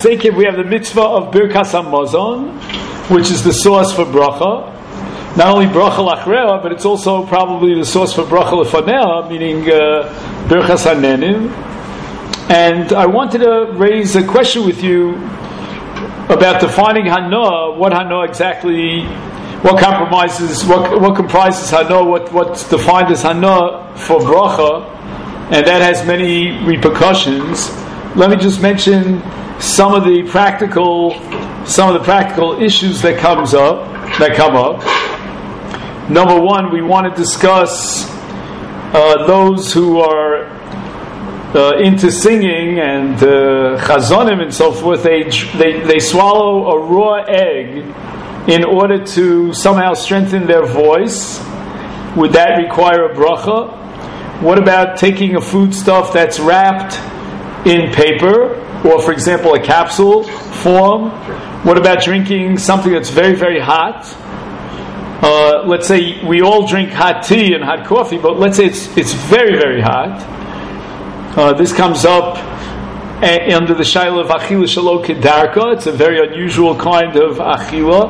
we have the mitzvah of Birkas HaMazon, which is the source for bracha. Not only bracha lachreha, but it's also probably the source for bracha lefanea, meaning Birkas HaNenim. And I wanted to raise a question with you about defining Hana, what Hana exactly, what comprises Hana, what's defined as Hana for bracha, and that has many repercussions. Let me just mention some of the practical issues that come up. Number one, we want to discuss those who are into singing and chazonim and so forth. They swallow a raw egg in order to somehow strengthen their voice. Would that require a bracha? What about taking a foodstuff that's wrapped in paper, or for example a capsule form? What about drinking something that's very, very hot? Let's say we all drink hot tea and hot coffee, but let's say it's very, very hot. This comes up under the shaila of achila shelo kedarka. It's a very unusual kind of achila.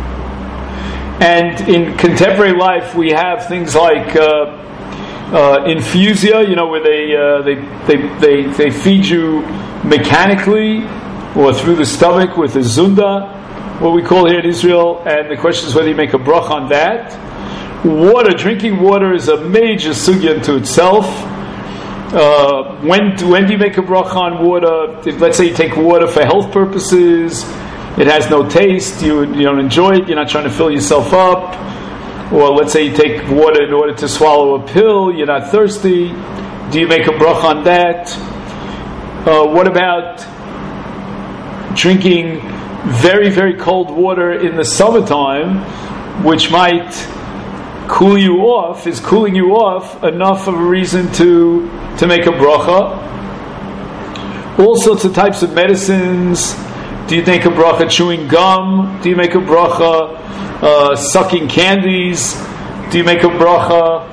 And in contemporary life, we have things like infusia, where they feed you mechanically or through the stomach with a zunda, what we call here in Israel. And the question is whether you make a bracha on that. Drinking water is a major sugya unto itself. When do you make a bracha on water? Let's say you take water for health purposes, it has no taste, you don't enjoy it, you're not trying to fill yourself up. Or let's say you take water in order to swallow a pill, you're not thirsty, do you make a bracha on that? What about drinking very, very cold water in the summertime, which might cooling you off enough of a reason to make a bracha? All sorts of types of medicines. Do you make a bracha chewing gum? Do you make a bracha sucking candies? Do you make a bracha?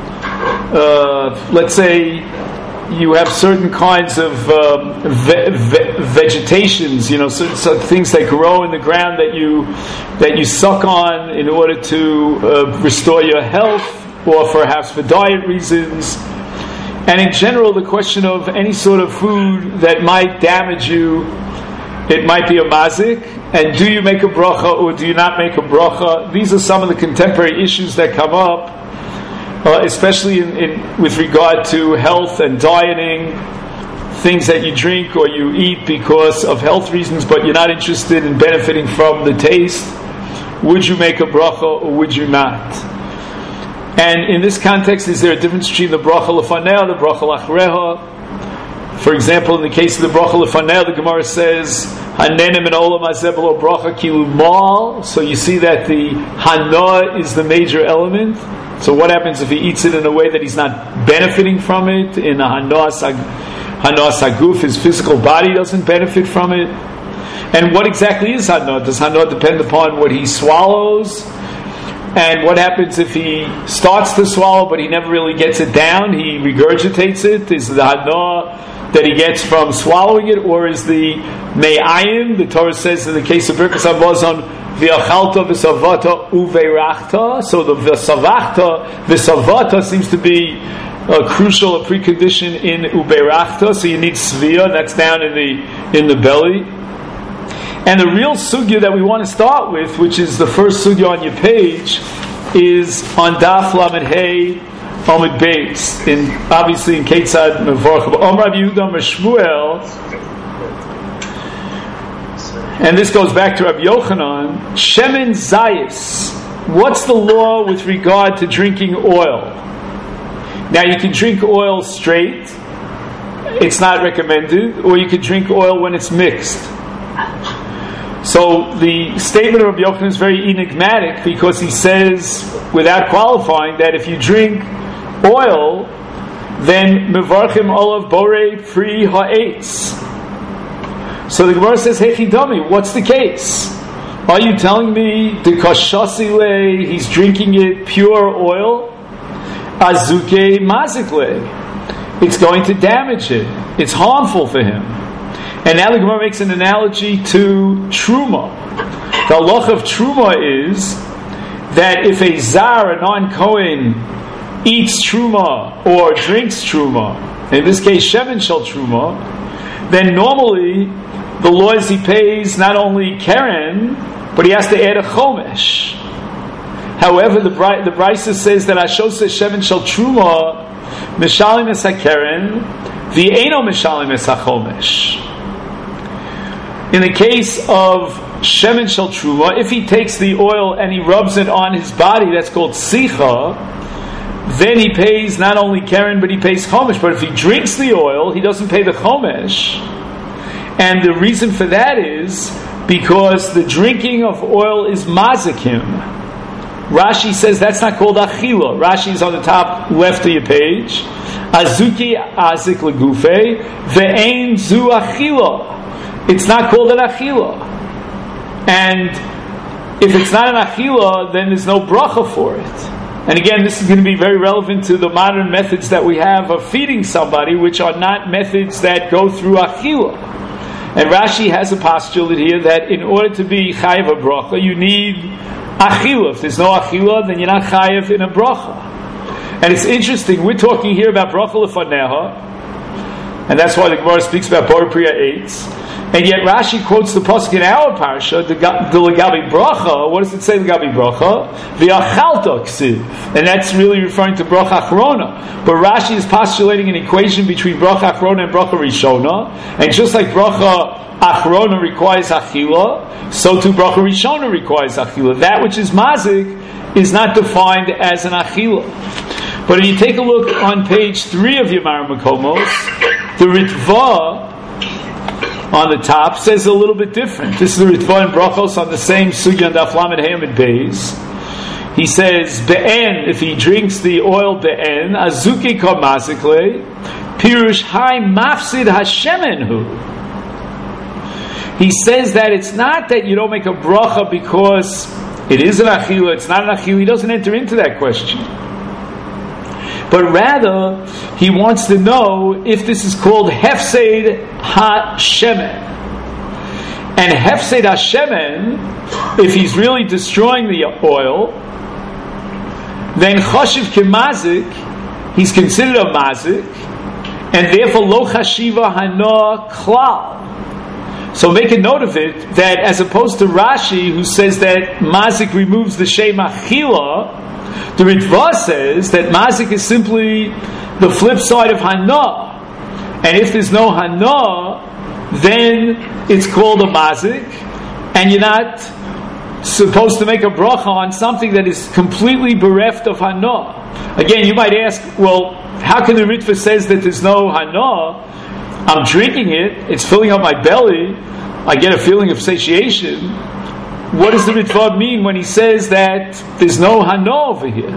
Let's say you have certain kinds of vegetations, so things that grow in the ground that you suck on in order to restore your health, or perhaps for diet reasons. And in general, the question of any sort of food that might damage you, it might be a mazik, and do you make a bracha or do you not make a bracha? These are some of the contemporary issues that come up, especially with regard to health and dieting, things that you drink or you eat because of health reasons, but you're not interested in benefiting from the taste. Would you make a bracha or would you not? And in this context, is there a difference between the bracha lefanea and the bracha lachreha? For example, in the case of the bracha lefanea, the Gemara says, "Hanenim in olam hazeh b'lo bracha kilu mal." So you see that the hana is the major element. So what happens if he eats it in a way that he's not benefiting from it? In a hana saguf, his physical body doesn't benefit from it. And what exactly is hana? Does hana depend upon what he swallows? And what happens if he starts to swallow but he never really gets it down? He regurgitates it. Is the hana that he gets from swallowing it, or is the me'ayim? The Torah says in the case of Birkas HaMazon, v'achalta v'savata uveirachta. So the v'savata seems to be a precondition in uveirachta. So you need svia, that's down in the belly. And the real sugya that we want to start with, which is the first sugya on your page, is on Daf Lamed Hey Amud Beis. Obviously in Ketzad Mevorach Amar Rabbi Yehuda Amar Shmuel, and this goes back to Rabbi Yochanan. Shemen Zayis. What's the law with regard to drinking oil? Now you can drink oil straight; it's not recommended, or you can drink oil when it's mixed. So the statement of Rabbi Yochanan is very enigmatic, because he says, without qualifying, that if you drink oil, then mevarchim olav borei pri ha'etz. So the Gemara says, "Hey chidami, what's the case? Are you telling me the kashasile, he's drinking it pure oil? Azuke mazikle, it's going to damage it. It's harmful for him. And now the Gemara makes an analogy to Truma. The halacha of Truma is that if a Zar, a non-Kohen, eats Truma or drinks Truma, in this case Shemen Shel Truma, then normally the law is he pays not only Keren, but he has to add a Chomesh. However, the Brisa says that Ashos Shemen Shel Truma Mishalim Es HaKeren V'Eino Mishalim Es HaChomesh. In the case of Shemen Shel Truma, if he takes the oil and he rubs it on his body, that's called Sicha, then he pays not only Keren, but he pays Chomesh. But if he drinks the oil, he doesn't pay the Chomesh. And the reason for that is because the drinking of oil is Mazikim. Rashi says that's not called Achila. Rashi is on the top left of your page. Azuki Azik Legufe, Ve'ein Zu Achila. It's not called an Achila. And if it's not an Achila, then there's no bracha for it. And again, this is going to be very relevant to the modern methods that we have of feeding somebody, which are not methods that go through Achila. And Rashi has a postulate here that in order to be Chayiv a bracha, you need Achila. If there's no Achila, then you're not Chayiv in a bracha. And it's interesting, we're talking here about bracha lefaneha, and that's why the Gemara speaks about Bor Priya 8. And yet Rashi quotes the pasuk in our parsha, the Legabi Bracha. What does it say, Legabi Bracha? V'achalta ksiv. And that's really referring to Bracha Achrona. But Rashi is postulating an equation between Bracha Achrona and Bracha Rishona. And just like Bracha Achrona requires Achila, so too Bracha Rishona requires Achila. That which is Mazik is not defined as an Achila. But if you take a look on page 3 of Yemar Makomos, the Ritva on the top says a little bit different. This is the Ritva in Brachos on the same Sugya and Daf Lamed Hayamid Beis. He says, Be'en, if he drinks the oil Be'en, Azuki Kamazikle, Pirush Hai Mafsid Hashemenhu. He says that it's not that you don't make a bracha because it is an Achila, it's not an Achila. He doesn't enter into that question. But rather, he wants to know if this is called Hefsed HaShemen. And Hefsed HaShemen, if he's really destroying the oil, then Choshev Kemazik, he's considered a Mazik, and therefore Lo Chashiva Hana Klal. So make a note of it, that as opposed to Rashi, who says that Mazik removes the Shem Achila, the Ritva says that Mazik is simply the flip side of Hana. And if there's no Hana, then it's called a Mazik, and you're not supposed to make a bracha on something that is completely bereft of Hana. Again, you might ask, well, how can the Ritva says that there's no Hana? I'm drinking it, it's filling up my belly, I get a feeling of satiation. What does the Ritva mean when he says that there's no Hana over here?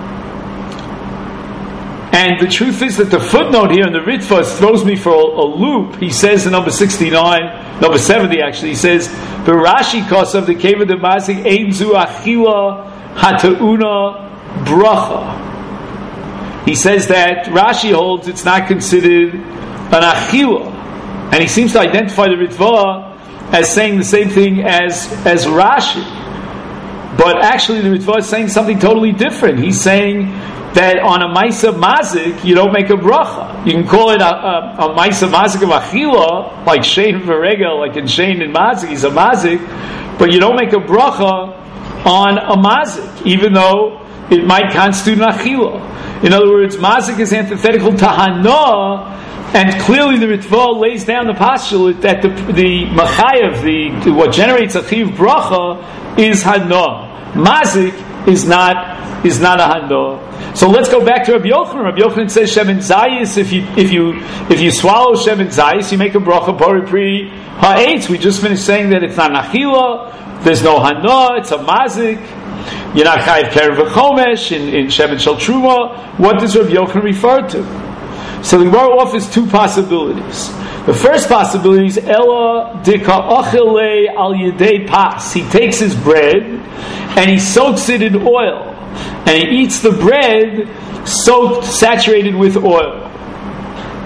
And the truth is that the footnote here in the Ritva throws me for a loop. He says in number 70 actually, he says, B'Rashi Kosav the Keva de Mazik Ein Zu Achila Hatauna Bracha. He says that Rashi holds it's not considered an Achila. And he seems to identify the Ritva as saying the same thing as Rashi. But actually the Ritva is saying something totally different. He's saying that on a Maisa Mazik, you don't make a bracha. You can call it a Maisa Mazik of Achila, like Shein Verega, like in Shein and Mazik, he's a Mazik, but you don't make a bracha on a Mazik, even though it might constitute an Achila. In other words, Mazik is antithetical to Hana, and clearly the Ritva lays down the postulate that the Machayev, what generates a Chiv bracha, is Hana. Mazik is not a Hana. So let's go back to Rabbi Yochanan. Rabbi Yochanan says Shemen Zayis. If you swallow Shemen Zayis, you make a bracha Bori Pri Ha'etz. We just finished saying that it's not an Achila, there's no Hana, it's a Mazik. You're not Chayiv Keren V'Chomesh in Shemen Shel Truma. What does Rabbi Yochanan refer to? So the Gemara offers two possibilities. The first possibility is Ella Dika Achile Al Yedei Pas. He takes his bread and he soaks it in oil, and he eats the bread soaked, saturated with oil.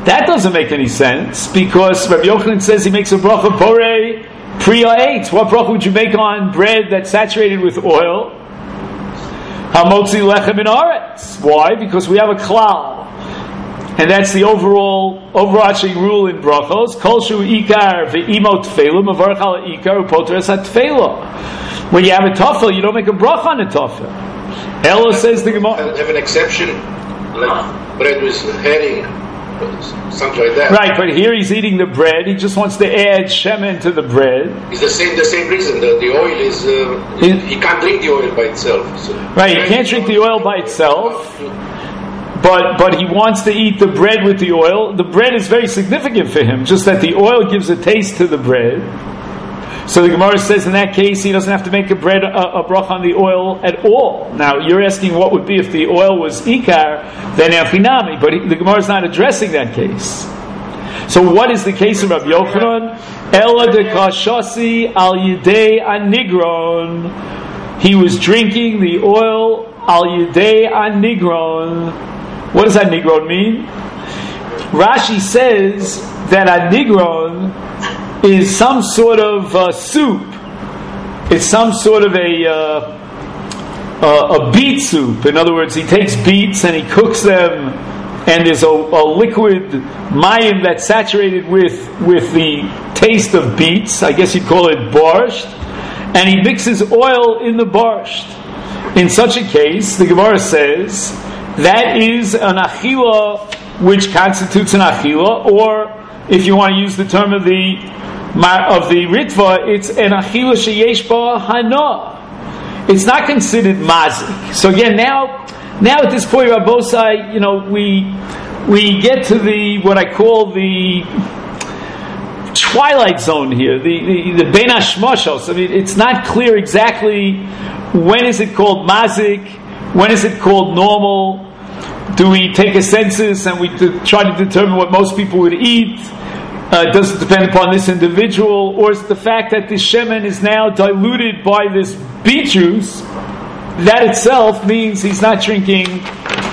That doesn't make any sense, because Rabbi Yochanan says he makes a bracha borei priya eitz. What bracha would you make on bread that's saturated with oil? Hamotzi lechem min haaretz. Why? Because we have a klal, and that's the overarching rule in brachos. Kol shu ikar ve'imo tefela mavarach al ikar upoter es hatefela. When you have a tafel, you don't make a bracha on a tafel. Ella says the Gemara. Have an exception, like bread with herring, something like that. Right, but here he's eating the bread. He just wants to add shemen to the bread. It's the same reason. The oil is he can't drink the oil by itself. So right, he can't drink the oil by itself. But he wants to eat the bread with the oil. The bread is very significant for him, just that the oil gives a taste to the bread. So the Gemara says in that case he doesn't have to make a bracha on the oil at all. Now you're asking what would be if the oil was ikar, then afrinami, but the Gemara is not addressing that case. So what is the case of Rabbi Yochanan? Ela de kashasi al yidei anigron. He was drinking the oil al yidei anigron. What does anigron mean? Rashi says that anigron is some sort of soup. It's some sort of a beet soup. In other words, he takes beets and he cooks them, and there's a liquid mayim that's saturated with the taste of beets. I guess you'd call it borscht. And he mixes oil in the borscht. In such a case, the Gemara says that is an achila which constitutes an achila, or if you want to use the term of the Ritva, it's an achila sheyesh ba hana. It's not considered mazik. So again, now at this point, Rabbosai, we get to what I call the twilight zone here, the ben hashmashos. I mean, it's not clear exactly when is it called mazik, when is it called normal. Do we take a census and we try to determine what most people would eat? Does it depend upon this individual, or is it the fact that the shemen is now diluted by this beet juice? That itself means he's not drinking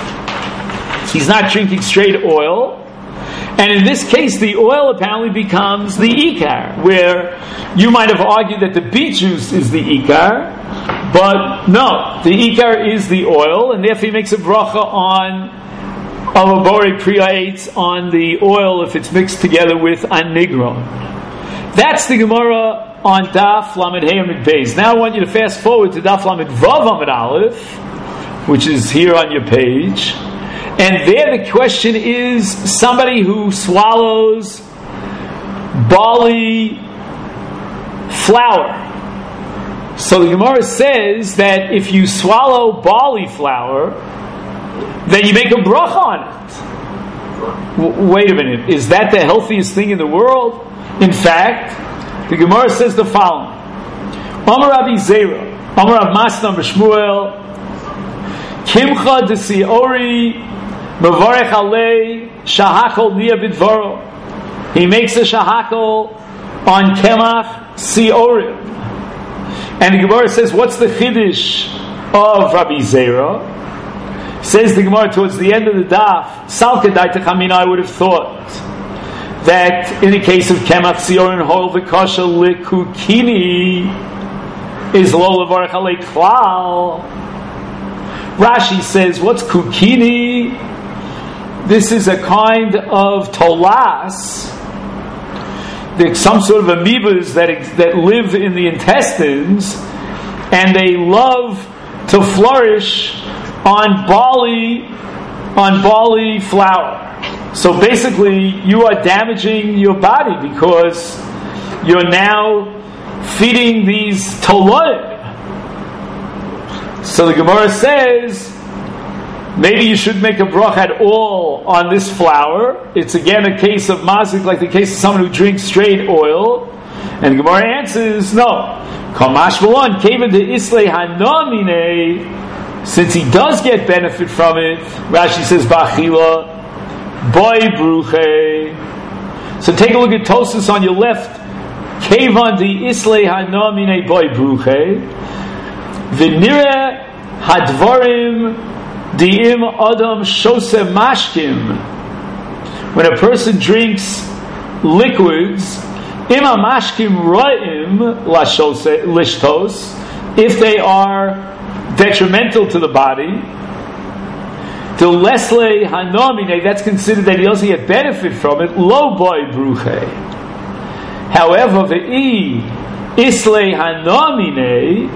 straight oil. And in this case, the oil apparently becomes the ikar, where you might have argued that the beet juice is the ikar, but no, the ikar is the oil, and therefore he makes a bracha on Avabori Priyates on the oil if it's mixed together with anigron. That's the Gemara on Daf Lamed Hey Amid Beis. Now I want you to fast forward to Daf Lamed Vav Amid Aleph, which is here on your page. And there the question is somebody who swallows barley flour. So the Gemara says that if you swallow barley flour, then you make a bracha on it. Wait a minute, is that the healthiest thing in the world? In fact, the Gemara says the following: Amar Rabbi Zera, Amar Rav Masna B'Shmuel, Kimcha Desiori Mevarech Alei Shahakol Nia B'Dvaro. He makes a shahakol on Kemach Siorim. And the Gemara says, what's the chiddush of Rabbi Zera? Says the Gemara towards the end of the daf, Salka Daita Chamina, I would have thought that in the case of Kemach Siorim Hol V'Kasha Likukini is Lo Levarech Alei Klal. Rashi says, what's kukini? This is a kind of tolas. There's some sort of amoebas that live in the intestines, and they love to flourish on barley flour. So basically, you are damaging your body because you're now feeding these toloim. So the Gemara says, maybe you should make a bracha at all on this flour. It's again a case of mazik, like the case of someone who drinks straight oil. And the Gemara answers, no. Since he does get benefit from it, Rashi says, Ba'achila, boy bruche. So take a look at Tosfos on your left. Kevan di islay hanamine boy bruche. V'nira hadvarim di'im adam shose mashkim when a person drinks liquids, ima mashkim ro'im lishtos, if they are detrimental to the body, to lesle hanomine, that's considered that he doesn't get benefit from it, lo boy bruche. However, the isle hanomine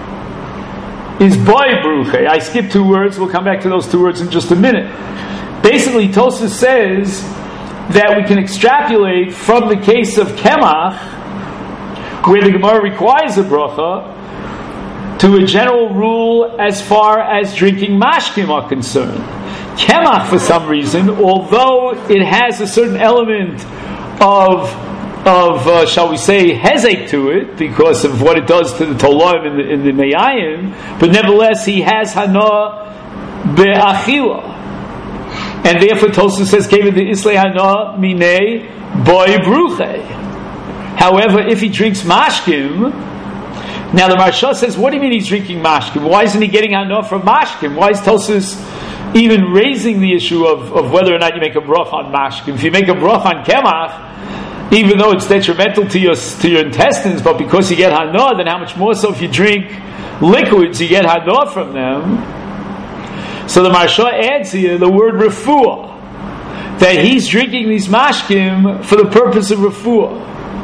is boy bruche. I skipped 2 words, we'll come back to those 2 words in just a minute. Basically, Tosfos says that we can extrapolate from the case of Kemach, where the Gemara requires a bracha, to a general rule as far as drinking mashkim are concerned. Kemach, for some reason, although it has a certain element of shall we say, hezek to it, because of what it does to the toloim in the meyayim, but nevertheless, he has hana be'achila. And therefore, Tosfos says, "Kevin the isle hana mine boy bruche." However, if he drinks mashkim, now the Maharsha says, "What do you mean he's drinking mashkim? Why isn't he getting hana from mashkim? Why is Tosfos even raising the issue of whether or not you make a bracha on mashkim? If you make a bracha on kemach, even though it's detrimental to your intestines, but because you get hana, then how much more so if you drink liquids, you get hana from them?" So the Maharsha adds here the word refuah, that he's drinking these mashkim for the purpose of refuah.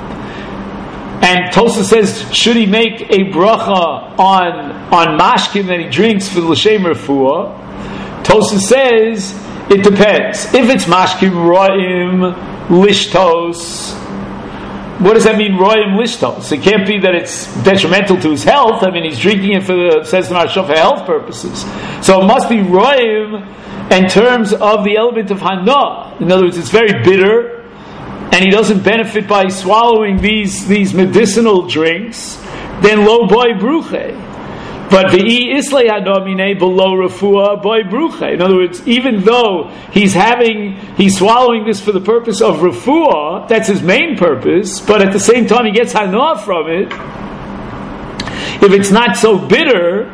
And Tosfos says, should he make a bracha on mashkim that he drinks for the l'shem refuah? Tosfos says, it depends. If it's mashkim ro'im lishtos, what does that mean, ro'im lishtos? It can't be that it's detrimental to his health. I mean, he's drinking it says the Maharsha, for health purposes. So it must be ro'im in terms of the element of hana. In other words, it's very bitter, and he doesn't benefit by swallowing these medicinal drinks, then lo boy bruche. But the isle hadomine below refuah boy bruche. In other words, even though he's swallowing this for the purpose of refuah, that's his main purpose, but at the same time he gets hana from it. If it's not so bitter,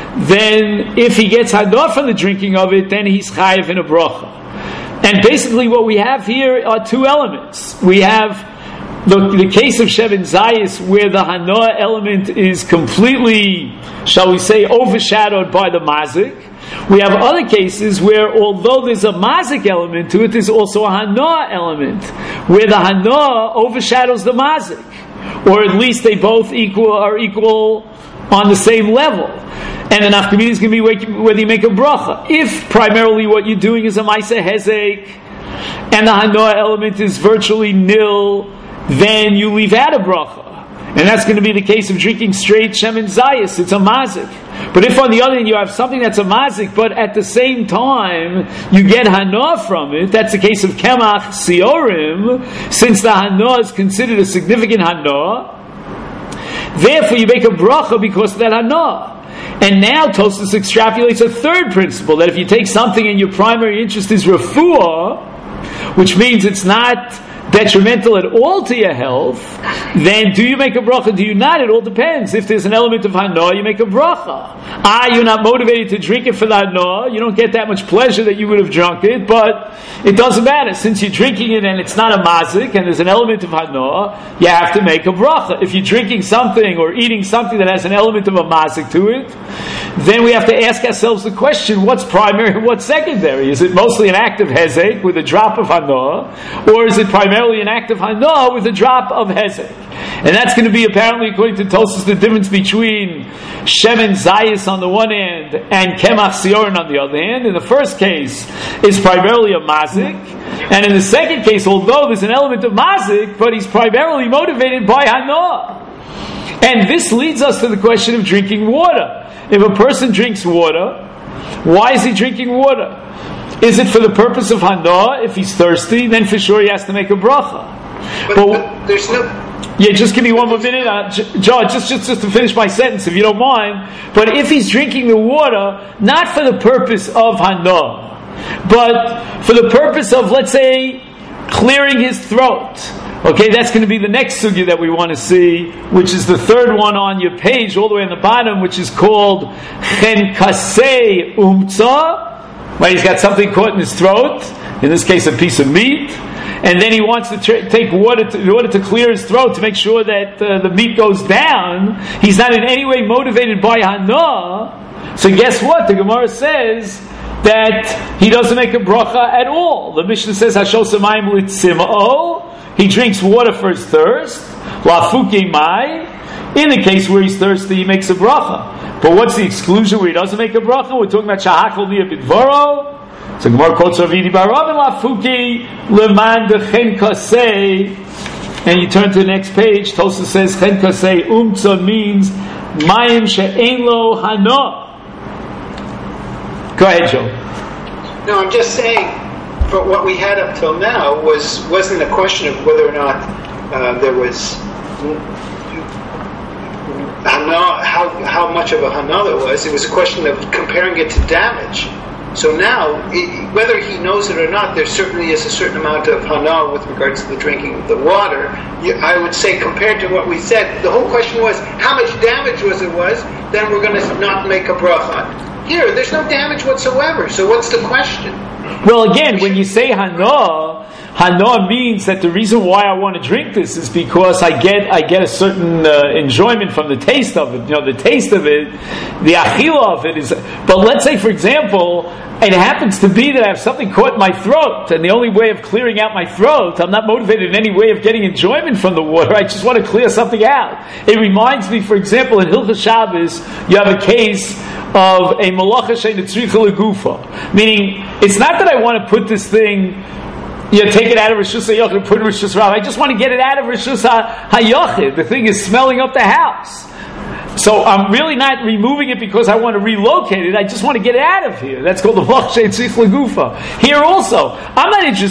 then if he gets hana from the drinking of it, then he's chayiv in a bracha. And basically what we have here are 2 elements. We have the case of Sheven Zayis, where the hana element is completely, shall we say, overshadowed by the mazik. We have other cases where, although there's a mazik element to it, there's also a hana element, where the hana overshadows the mazik, or at least they both are equal on the same level. And the nafkamina is going to be whether you make a bracha. If primarily what you're doing is a ma'aseh hezek, and the hana element is virtually nil, then you leave out a bracha. And that's going to be the case of drinking straight shemen zayis. It's a mazik. But if on the other hand you have something that's a mazik, but at the same time you get hana from it, that's the case of kemach siorim, since the hana is considered a significant hana, therefore you make a bracha because of that hana. And now Tosfos extrapolates a 3rd principle, that if you take something and your primary interest is refuah, which means it's not detrimental at all to your health, then do you make a bracha? Do you not? It all depends. If there's an element of hana, you make a bracha. You're not motivated to drink it for the hana. You don't get that much pleasure that you would have drunk it, but it doesn't matter. Since you're drinking it and it's not a mazik and there's an element of hana, you have to make a bracha. If you're drinking something or eating something that has an element of a mazik to it, then we have to ask ourselves the question, what's primary and what's secondary? Is it mostly an act of hezek with a drop of hana, or is it primarily an act of hana with a drop of hezek? And that's going to be, apparently, according to Tosfos, the difference between shemen zayis on the one hand and kemach siorin on the other hand. In the first case, it's primarily a mazik, and in the second case, although there's an element of mazik, but he's primarily motivated by hana. And this leads us to the question of drinking water. If a person drinks water, why is he drinking water? Is it for the purpose of hana? If he's thirsty, then for sure he has to make a bracha. But there's no... Yeah, just give me one more minute, John. Just to finish my sentence, if you don't mind. But if he's drinking the water not for the purpose of hana, but for the purpose of, let's say, clearing his throat. Okay, that's going to be the next sugya that we want to see, which is the 3rd one on your page, all the way on the bottom, which is called Chen Kasei Umtza. Right, he's got something caught in his throat. in this case a piece of meat, and then he wants to take water in order to clear his throat to make sure that the meat goes down. He's not in any way motivated by hana. So guess what? The Gemara says that he doesn't make a bracha at all. The Mishnah says Hashol Samayim Litzima'o. He drinks water for his thirst. Lafuke mai. In the case where he's thirsty, he makes a bracha. But what's the exclusion where he doesn't make a bracha? We're talking about Shahakol Nia Bidvaro. So Gemara quotes Ravidi Barav and Lafuki Leman de Chen Kasei. And you turn to the next page. Tosafos says Chen Kasei Umtza means Mayim She'ein Lo Hana. Go ahead, Joe. No, I'm just saying. But what we had up till now wasn't a question of whether or not there was hana, how much of a hana there was. It was a question of comparing it to damage. So now, whether he knows it or not, there certainly is a certain amount of hana with regards to the drinking of the water. I would say, compared to what we said, the whole question was how much damage was, then we're going to not make a bracha. Here, there's no damage whatsoever. So what's the question? Well, again, when you say hana means that the reason why I want to drink this is because I get a certain enjoyment from the taste of it. You know, the taste of it, the achila of it is. But let's say, for example, it happens to be that I have something caught in my throat, and the only way of clearing out my throat, I'm not motivated in any way of getting enjoyment from the water. I just want to clear something out. It reminds me, for example, in Hilchos Shabbos, you have a case of a malacha she'eina tzricha legufa, meaning it's not that I want to put this thing, take it out of Rishus HaYochid and put it in Rishus Rav. I just want to get it out of Rishus HaYochid. The thing is smelling up the house. So I'm really not removing it because I want to relocate it. I just want to get it out of here. That's called the Malach She'etzich Legufa. Here also, I'm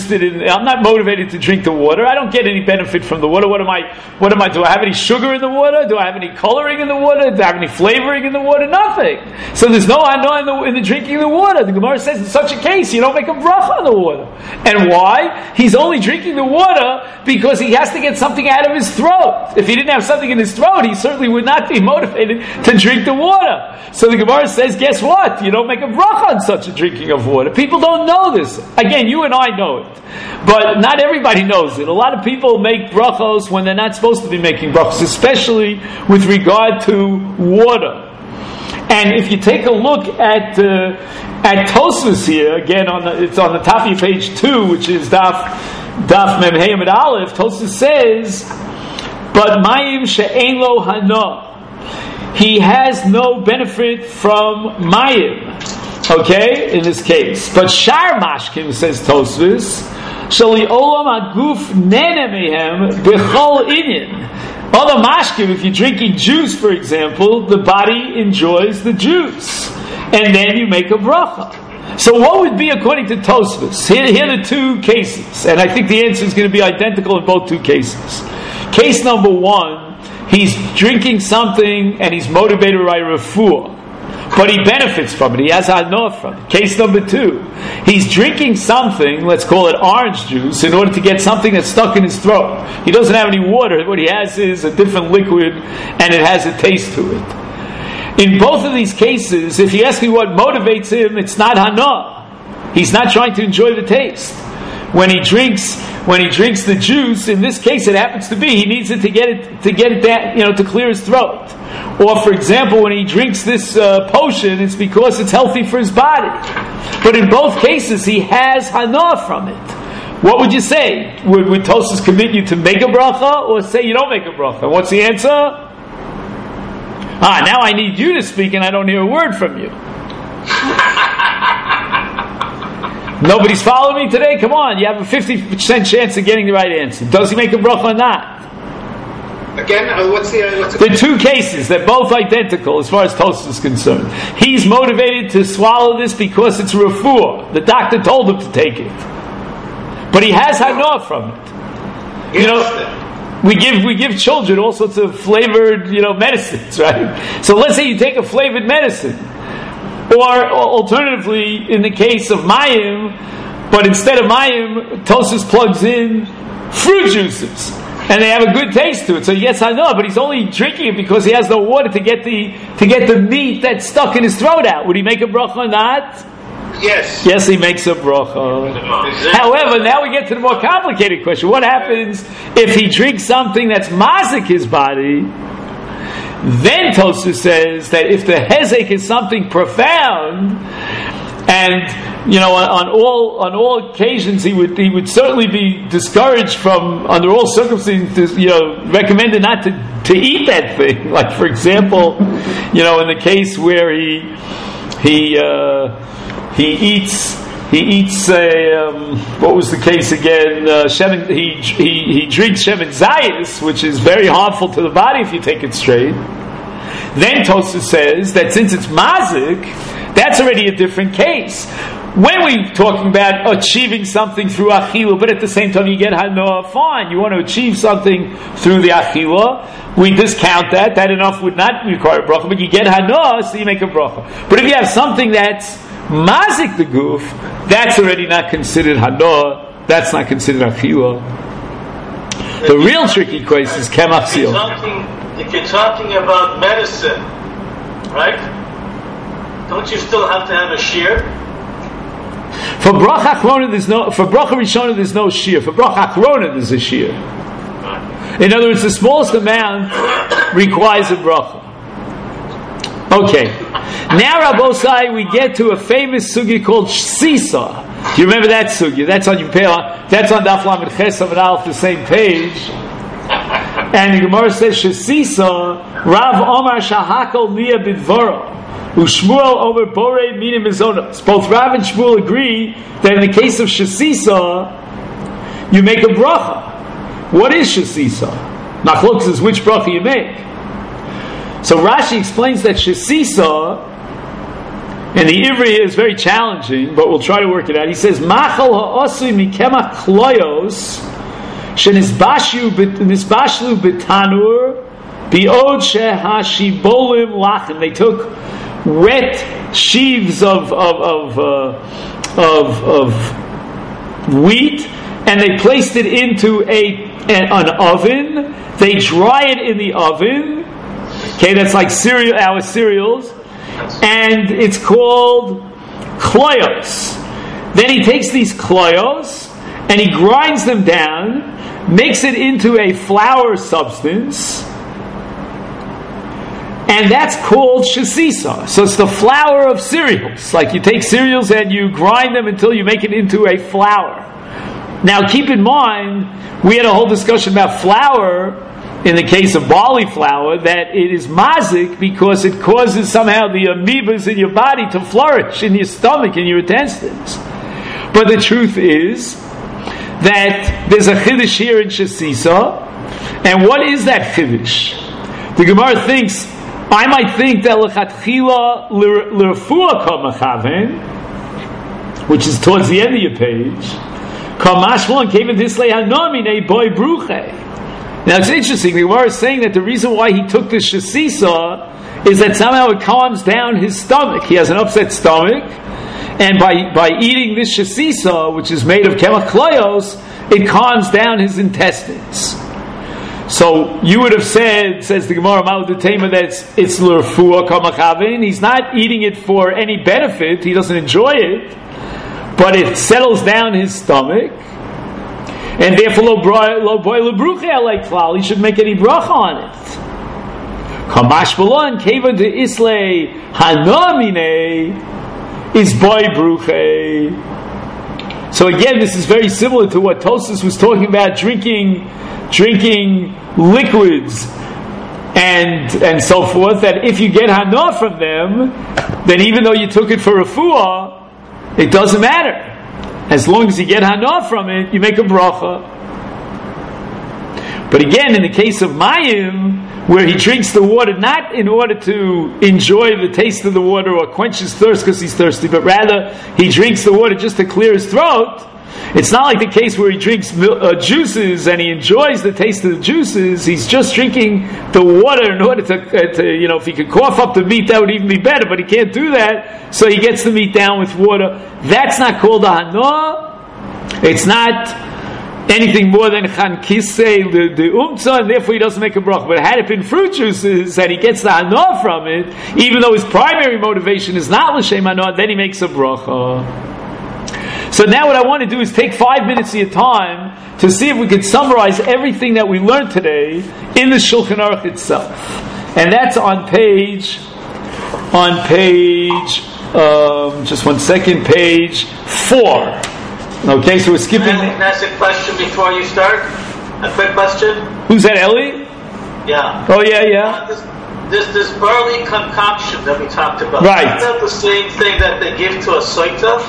not motivated to drink the water. I don't get any benefit from the water. What am I, do I have any sugar in the water? Do I have any coloring in the water? Do I have any flavoring in the water? Nothing. So there's no hana in the drinking of the water. The Gemara says in such a case, you don't make a bracha on the water. And why? He's only drinking the water because he has to get something out of his throat. If he didn't have something in his throat, he certainly would not be motivated to drink the water. So the Gemara says, guess what? You don't make a bracha on such a drinking of water. People don't know this. Again, you and I know it. But not everybody knows it. A lot of people make brachos when they're not supposed to be making brachos, especially with regard to water. And if you take a look at Tosafos here, again, it's on the top of page 2, which is Daf Mem Hey Amud Aleph, Tosafos says, but Mayim she'ein lo hana. He has no benefit from mayim, okay, in this case. But shar mashkim, says Tosafos, shali olam aguf nene mehem b'chol inyan. Other mashkim, if you're drinking juice, for example, the body enjoys the juice, and then you make a bracha. So what would be, according to Tosafos? Here are the two cases, and I think the answer is going to be identical in both two cases. Case number 1. He's drinking something and he's motivated by refuah, but he benefits from it. He has hana from it. Case number 2, he's drinking something, let's call it orange juice, in order to get something that's stuck in his throat. He doesn't have any water. What he has is a different liquid and it has a taste to it. In both of these cases, if you ask me what motivates him, it's not hana. He's not trying to enjoy the taste. When he drinks the juice, in this case it happens to be he needs it to get it down, to clear his throat. Or for example, when he drinks this potion, it's because it's healthy for his body. But in both cases, he has hana from it. What would you say? Would Tosafos commit you to make a bracha or say you don't make a bracha? What's the answer? Now I need you to speak and I don't hear a word from you. Nobody's following me today? Come on, you have a 50% chance of getting the right answer. Does he make a bracha or not? Again, what's the The two cases, they're both identical as far as Tosafos is concerned. He's motivated to swallow this because it's refuah. The doctor told him to take it. But he has hana from it. We give children all sorts of flavored, medicines, right? So let's say you take a flavored medicine. Or alternatively, in the case of mayim, but instead of mayim, Tosafos plugs in fruit juices, and they have a good taste to it. So yes, I know, but he's only drinking it because he has no water to get the meat that's stuck in his throat out. Would he make a bracha or not? Yes. Yes, he makes a bracha. Exactly. However, now we get to the more complicated question. What happens if he drinks something that's mazik his body? Then Tosfos says that if the hezek is something profound, and on all occasions he would certainly be discouraged from, under all circumstances, recommended not to eat that thing. Like, for example, in the case where he eats what was the case again? He drinks shemen zayis, which is very harmful to the body if you take it straight. Then Tosfos says that since it's mazik, that's already a different case. When we're talking about achieving something through achila, but at the same time you get hana, fine. You want to achieve something through the achila, we discount that. That enough would not require a bracha, but you get hana, so you make a bracha. But if you have something that's mazik the goof, that's already not considered hana. That's not considered achila. The real tricky question is kemach sil. If you're talking about medicine, right? Don't you still have to have a shear? For bracha achrona for bracha rishona there's no shear. For bracha achrona there's a shear. In other words, the smallest amount requires a bracha. Okay. Now, Rabbosai, we get to a famous sugi called sisa. Do you remember that sugi? That's on That's on Daf Lamed Ches Amud Aleph, the same page. And the Gemara says, Shesisa, Rav Omar Shahakol Nia Bidvara, Ushmuel over Bore Minim Mizonos. Both Rav and Shmuel agree that in the case of Shesisa, you make a bracha. What is Shesisa? Machlokes is which bracha you make. So Rashi explains that Shesisa, and the Ivri is very challenging, but we'll try to work it out. He says, Machal ha'osui mikemach kloyos, shenisbashlu b'tanur, bi'od shehashibolim lachem. They took wet sheaves of wheat, and they placed it into an oven. They dry it in the oven. Okay, that's like our cereals. And it's called kloyos. Then he takes these kloyos and he grinds them down, makes it into a flour substance, and that's called shesisa. So it's the flour of cereals. Like you take cereals and you grind them until you make it into a flour. Now keep in mind, we had a whole discussion about flour in the case of barley flour, that it is mazik because it causes somehow the amoebas in your body to flourish in your stomach, in your intestines. But the truth is that there's a chiddush here in shesisa, and what is that chiddush? The Gemara thinks, I might think that lechatchila l'refuah kol mechaven, which is towards the end of your page, kol mashmon keven tislei hanomine boy bruche. Now it's interesting, the Gemara is saying that the reason why he took this shesisa is that somehow it calms down his stomach. He has an upset stomach, and by eating this shesisa, which is made of kemach kloyos, it calms down his intestines. So you would have said, says the Gemara, that it's l'refuah kol mechaven. He's not eating it for any benefit, he doesn't enjoy it, but it settles down his stomach. And therefore, lo boy lebruche alei klal, he should make any bracha on it. Kamash balon kevan de islay hanamine is boy bruche. So again, this is very similar to what Tosfos was talking about, drinking liquids and so forth. That if you get hana from them, then even though you took it for refuah, it doesn't matter. As long as you get hana from it, you make a bracha. But again, in the case of mayim, where he drinks the water not in order to enjoy the taste of the water or quench his thirst because he's thirsty, but rather he drinks the water just to clear his throat, it's not like the case where he drinks juices and he enjoys the taste of the juices. He's just drinking the water in order to if he could cough up the meat, that would even be better, but he can't do that, so he gets the meat down with water. That's not called a hana. It's not anything more than chankisei the umtza, and therefore he doesn't make a bracha. But had it been fruit juices and he gets the hana from it, even though his primary motivation is not l'shem hana, then he makes a bracha. So now what I want to do is take 5 minutes of your time to see if we can summarize everything that we learned today in the Shulchan Aruch itself. And that's on page, just 1 second, page 4. Okay, so we're skipping. Can I ask a question before you start? A quick question? Who's that, Ellie? Yeah. Oh, yeah. This barley concoction that we talked about. Right. Is that the same thing that they give to a soita?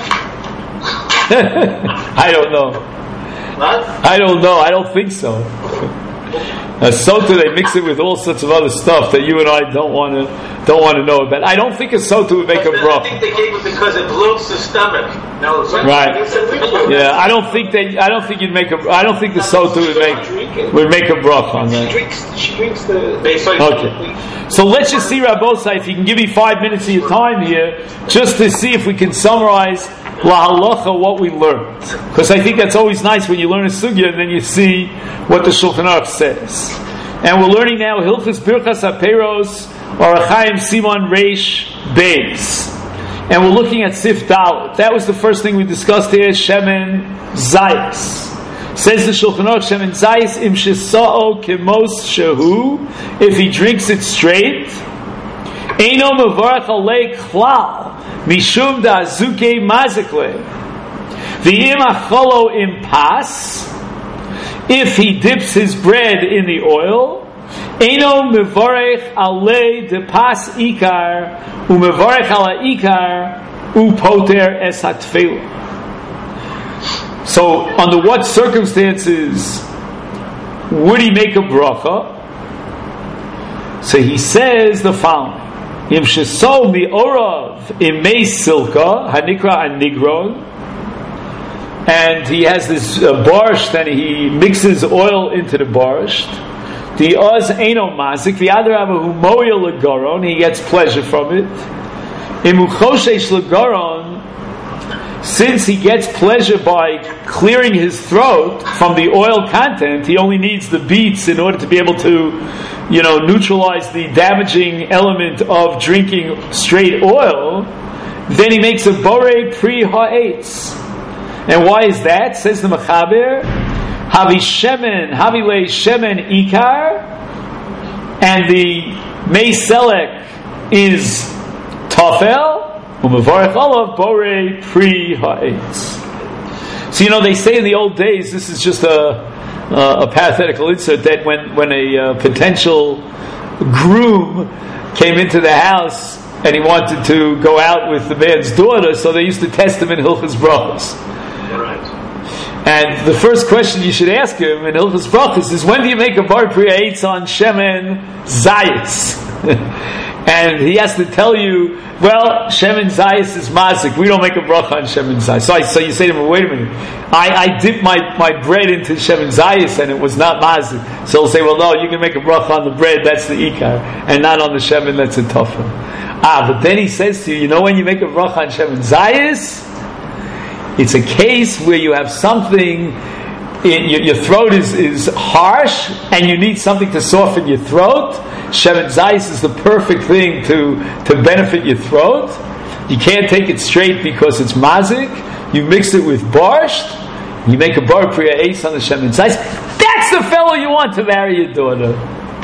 I don't know. What? I don't know. I don't think so. Sota, they mix it with all sorts of other stuff that you and I don't want to know about. I don't think a sota would make a bracha. I think they gave it because it bloats the stomach. No, right? Yeah, I don't think the sota would make a bracha on that. She drinks the. Okay. So let's just see, Rabbosai, if you can give me 5 minutes of your time here, just to see if we can summarize la halacha what we learned. Because I think that's always nice when you learn a sugya and then you see what the Shulchan Aruch says. And we're learning now Hilchos Birchas HaPeiros or Chaim Simon Reish Beis. And we're looking at Sif Dalet. That was the first thing we discussed here, Shemen Zayis. Says the Shulchan Aruch, Shemen Zayis im shesa'o kemos shehu, if he drinks it straight, Eino mevarach alei klal, mishum da azuke mazikle. V'im acholo im pas, if he dips his bread in the oil, Eino mevarech alei de pas ikar, umevarech ala ikar, upoter es hatfeilah. So, under what circumstances would he make a bracha? So he says the following: Im sheso mi'orav imei silka hanikra anigron, and he has this barsht, and he mixes oil into the barsht. The oz eino mazik v'adravahu moya legaron, he gets pleasure from it. Im uchoshesh legaron, since he gets pleasure by clearing his throat from the oil content, he only needs the beets in order to be able to, neutralize the damaging element of drinking straight oil. Then he makes a borei pri ha'etz. And why is that? Says the Mechaber, Havi le shemen ikar, and the meiselek is tafel. So they say in the old days, this is just a parenthetical insert, that when a potential groom came into the house and he wanted to go out with the man's daughter, so they used to test him in Hilchos Brachos. Right. And the first question you should ask him in Hilchos Brachos is, when do you make a bar priya eitz on shemen zayis? And he has to tell you, well, Shemen Zayis is mazik. We don't make a bracha on Shemen Zayis. So you say to him, wait a minute, I dipped my bread into Shemen Zayis and it was not mazik. So he'll say, well, no, you can make a bracha on the bread, that's the ikar, and not on the Shemen, that's a tafel. But then he says to you, when you make a bracha on Shemen Zayis, it's a case where you have something, your throat is harsh and you need something to soften your throat. Shemen Zayis is the perfect thing to benefit your throat. You can't take it straight because it's mazik. You mix it with barsht. You make a bar priya ace on the Shemen Zayis. That's the fellow you want to marry your daughter.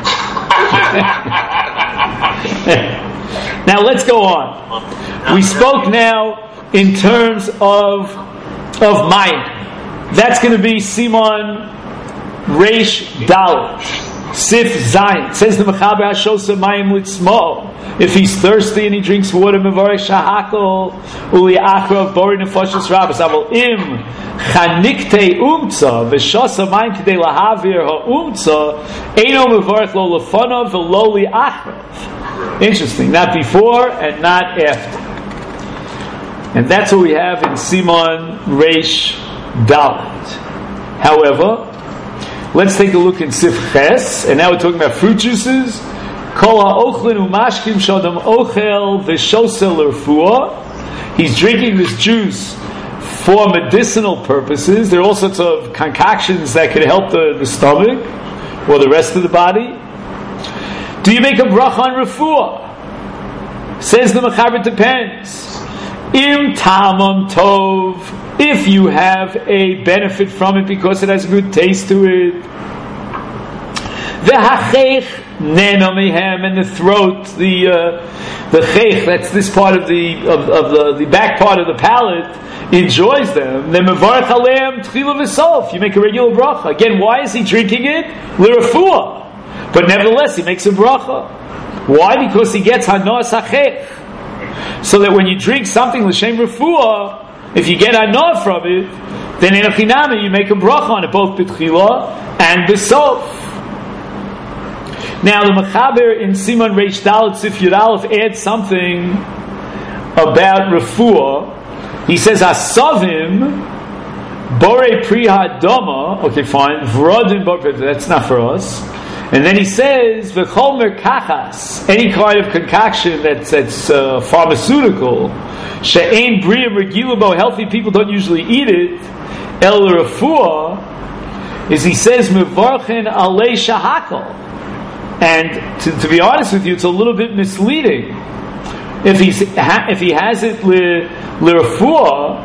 Now let's go on. We spoke now in terms of mind. That's going to be Simon Reish Dalet. Sif Zayin. Says the Mechaber Hashosa Mayim Litzmo. If he's thirsty and he drinks water, Mevarech Shahakol Uli Achrav Bori Nefashos Rabbos. Aval Im Chanikte Umtza V'Shosa Mayim Kidei Lahavir HaUmtza Eino Mevarech Lo Lefonav V'Lo Li Achrav. Interesting. Not before and not after. And that's what we have in Simon Reish Dalet. However, let's take a look in Sif Ches, and now we're talking about fruit juices. Kol ha'ochlin u'mashkim shodam ochel v'shosel l'rfuah. He's drinking this juice for medicinal purposes. There are all sorts of concoctions that could help the stomach or the rest of the body. Do you make a bracha on refuah? Says the Mechaber, it depends. Im ta'amon tov, if you have a benefit from it because it has a good taste to it. V'hachech nena mehem, and the throat, the chech, that's this part of the back part of the palate, enjoys them. Then mevarech aleim tchila v'sof, you make a regular bracha. Again, why is he drinking it? L'refuah. But nevertheless, he makes a bracha. Why? Because he gets hanos hachech. So that when you drink something l'shem refuah, if you get hanah from it, then in a chinami you make a bracha on it, both b'tchila and b'sof. Now the Mechaber in Siman Reish Dalet Sif Yud Aleph adds something about refuah. He says asavim borei pri hadama. Okay, fine. Vrodim, that's not for us. And then he says, "V'chol merkachas," any kind of concoction that's pharmaceutical, she'ein bria regilabo, healthy people don't usually eat it. El refuah is, he says, mevarchen alei shahakol, and to be honest with you, it's a little bit misleading. If he has it l'refuah,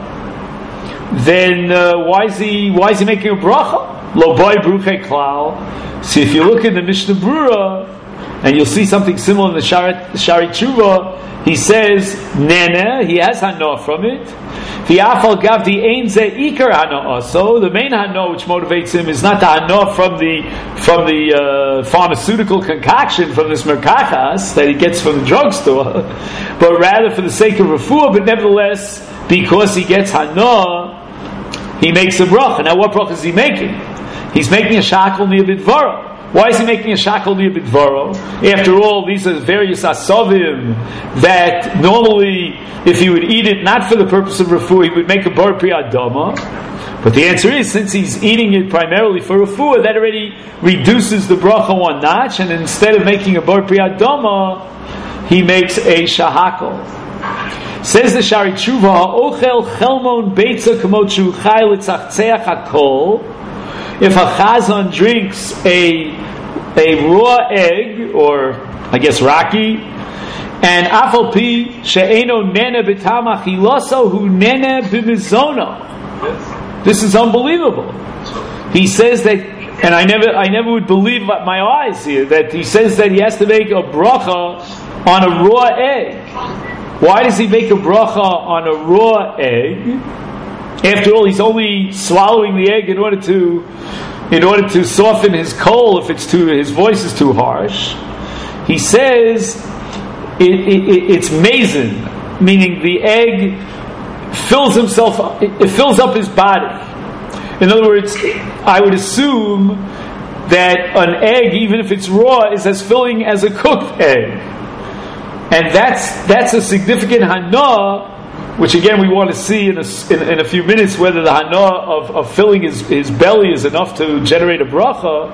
then why is he making a bracha? Lo boy bruche klal. See, if you look in the Mishnah Brura, and you'll see something similar in the Shari Tshuva, he says, Nene, he has hana from it. V'afal gav di ein ze ikar hana also. The main hana which motivates him is not the hana from the pharmaceutical concoction, from this merkachas that he gets from the drugstore, but rather for the sake of refuah. But nevertheless, because he gets hana, he makes a bracha. Now, what bracha is he making? He's making a shakel near bidvaro. Why is he making a shakel near bidvaro? After all, these are various asavim that normally, if he would eat it not for the purpose of refuah, he would make a bar pri adama. But the answer is, since he's eating it primarily for refuah, that already reduces the bracha one notch, and instead of making a bar pri adama, he makes a shakel. Says the Shari Tshuva, "Ochel chelmon beitza kamot shu chai litzachzeach hakol." If a chazan drinks a raw egg, or I guess raki, and afal pi she'eno nene b'tam achiloso hu nene b'mizono. This is unbelievable. He says that, and I never would believe my eyes here, that he says that he has to make a bracha on a raw egg. Why does he make a bracha on a raw egg? After all, he's only swallowing the egg in order to soften his kohl if his voice is too harsh. He says it's mazen, meaning the egg fills up his body. In other words, I would assume that an egg, even if it's raw, is as filling as a cooked egg. And that's a significant hana, which again we want to see in a few minutes whether the hana of filling his belly is enough to generate a bracha.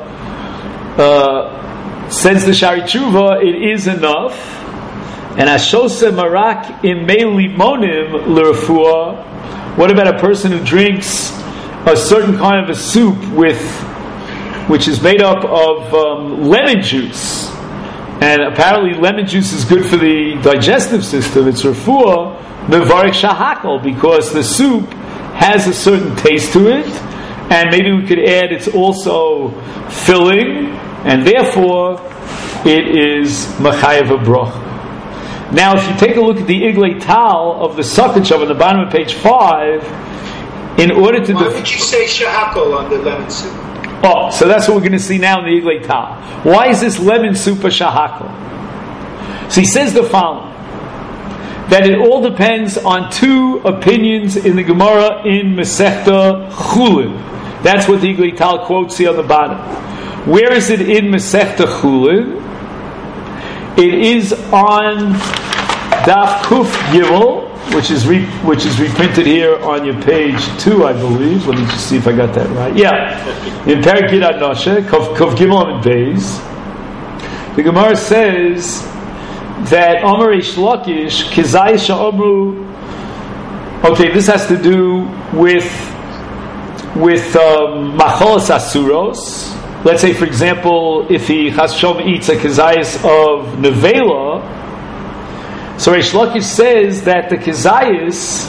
Says the Shari Tshuva, it is enough. And ashose marak imei limonim l'refuah. What about a person who drinks a certain kind of a soup which is made up of lemon juice? And apparently lemon juice is good for the digestive system. It's refuah mevarek shahakol, because the soup has a certain taste to it, and maybe we could add it's also filling, and therefore it is machayev a bracha. Now, if you take a look at the Iglei Tal of the Sukkot on the bottom of page 5, in order to... Why would you say shahakol on the lemon soup? Oh, so that's what we're going to see now in the Iglei Tal. Why is this lemon soup a shahakol? So he says the following, that it all depends on two opinions in the Gemara in Masechta Chulin. That's what the Iglei Tal quotes here on the bottom. Where is it in Masechta Chulin? It is on Daf Kuf Gimel, which is reprinted here on your page 2, I believe. Let me just see if I got that right. Yeah, in Perek Yid Noshe, Kuf Gimel and Beis. The Gemara says that Omer Ish Lakish Kizai Sha'omru Okay, this has to do with macholas asuros. Let's say, for example, if he chas v'shalom eats a kazayis of nevela, so Reish Lakish says that the kazayis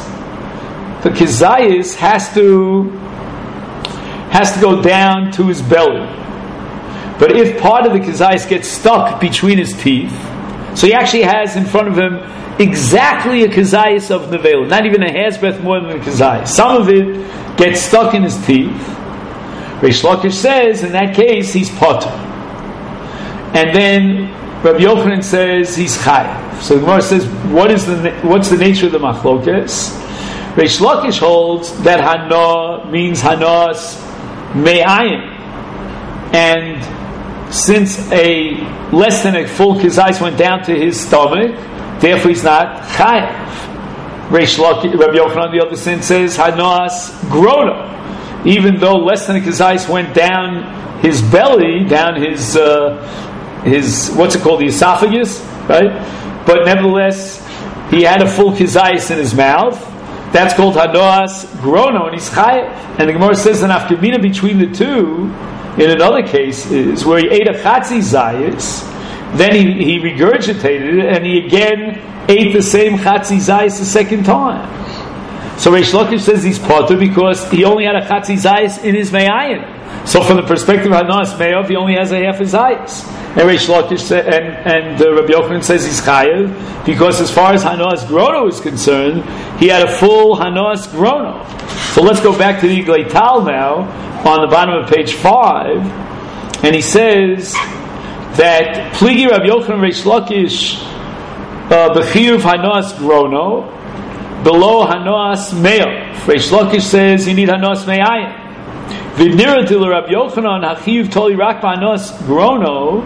has to go down to his belly. But if part of the kazayis gets stuck between his teeth, so he actually has in front of him exactly a kazayis of nevela, not even a hair's breadth more than a kazayis. Some of it gets stuck in his teeth. Reish Lakish says, in that case, he's potter. And then Rabbi Yochanan says he's chayav. So the Gemara says, what's the nature of the machlokes? Reish Lakish holds that hana means hanas me'ayin, and since a less than a full kazayis went down to his stomach, therefore he's not chayav. Rabbi Yochanan on the other side says hanas grona, even though less than a kazayis went down his belly, down his what's it called, the esophagus, right? But nevertheless, he had a full kazayis in his mouth. That's called hanas grono, and he's chayav. And the Gemara says an afkamina between the two, in another case, is where he ate a chatzi zayis, then he regurgitated it, and he again ate the same chatzi zayis the second time. So Reish Lakish says he's potter because he only had a chatzi zayis in his me'ayin. So from the perspective of hanas me'av, he only has a half a zayis. And Reish Lakish and Rabbi Yochanan says he's chayav because as far as hanas grono is concerned, he had a full hanas grono. So let's go back to the Iglei Tal now on the bottom of page 5, and he says that pligi Rabbi Yochanan Reish Lakish b'chiyuv hanas grono below hanas me'av. Reish Lakish says you need hanas me'ayin. V'nira til Rabbi Yochanan hachiyuv toli rak b'hanas grono,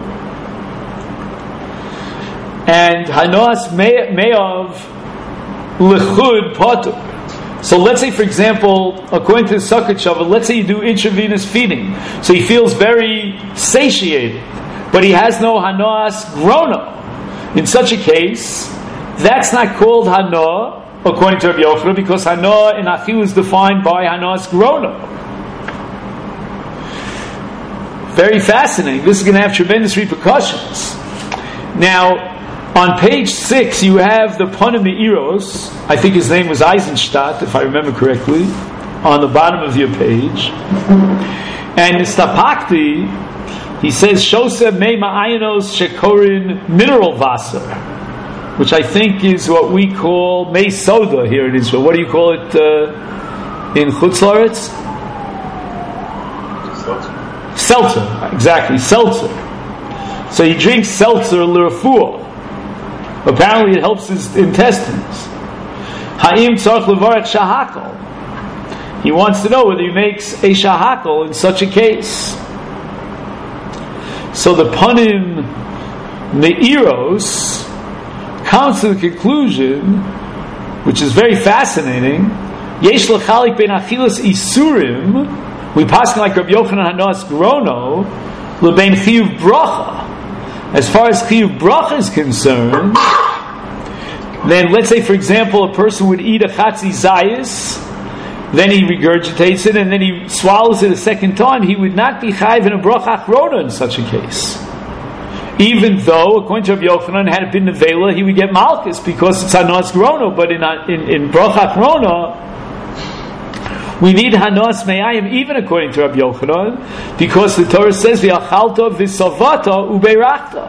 and hanas me'av lechud potter. So let's say, for example, according to the Sukkot Shavuot, let's say you do intravenous feeding. So he feels very satiated, but he has no hanas grono. In such a case, that's not called hana, according to Rabbi Yochanan, because hana in achilu is defined by hanas grono. Very fascinating. This is going to have tremendous repercussions. Now, on page 6, you have the Panim Me'iros. I think his name was Eisenstadt, if I remember correctly, on the bottom of your page. And Stapakti, he says, Shoseh mei ma'ayanos shekorin mineral Wasser, which I think is what we call mei soda here in Israel. What do you call it in Chutz La'aretz? Seltzer, exactly, seltzer. So he drinks seltzer l'refuah. Apparently it helps his intestines. Ha'im tzarich levarech shahakol. He wants to know whether he makes a shahakol in such a case. So the Panim Me'iros comes to the conclusion, which is very fascinating, yesh l'chalik ben achilas isurim, we pass like Rabbi Yochanan hanas grono, l'bein chiyuv bracha. As far as chiyuv bracha is concerned, then let's say, for example, a person would eat a chatzi zayis, then he regurgitates it, and then he swallows it a second time, he would not be chayiv in a bracha achrona in such a case. Even though, according to Rabbi Yochanan, had it been nevela, he would get malchus because it's hanas grono, but in bracha achrona, we need hanas me'ayim, even according to Rabbi Yochanan, because the Torah says v'achalta v'savata ubeirachta.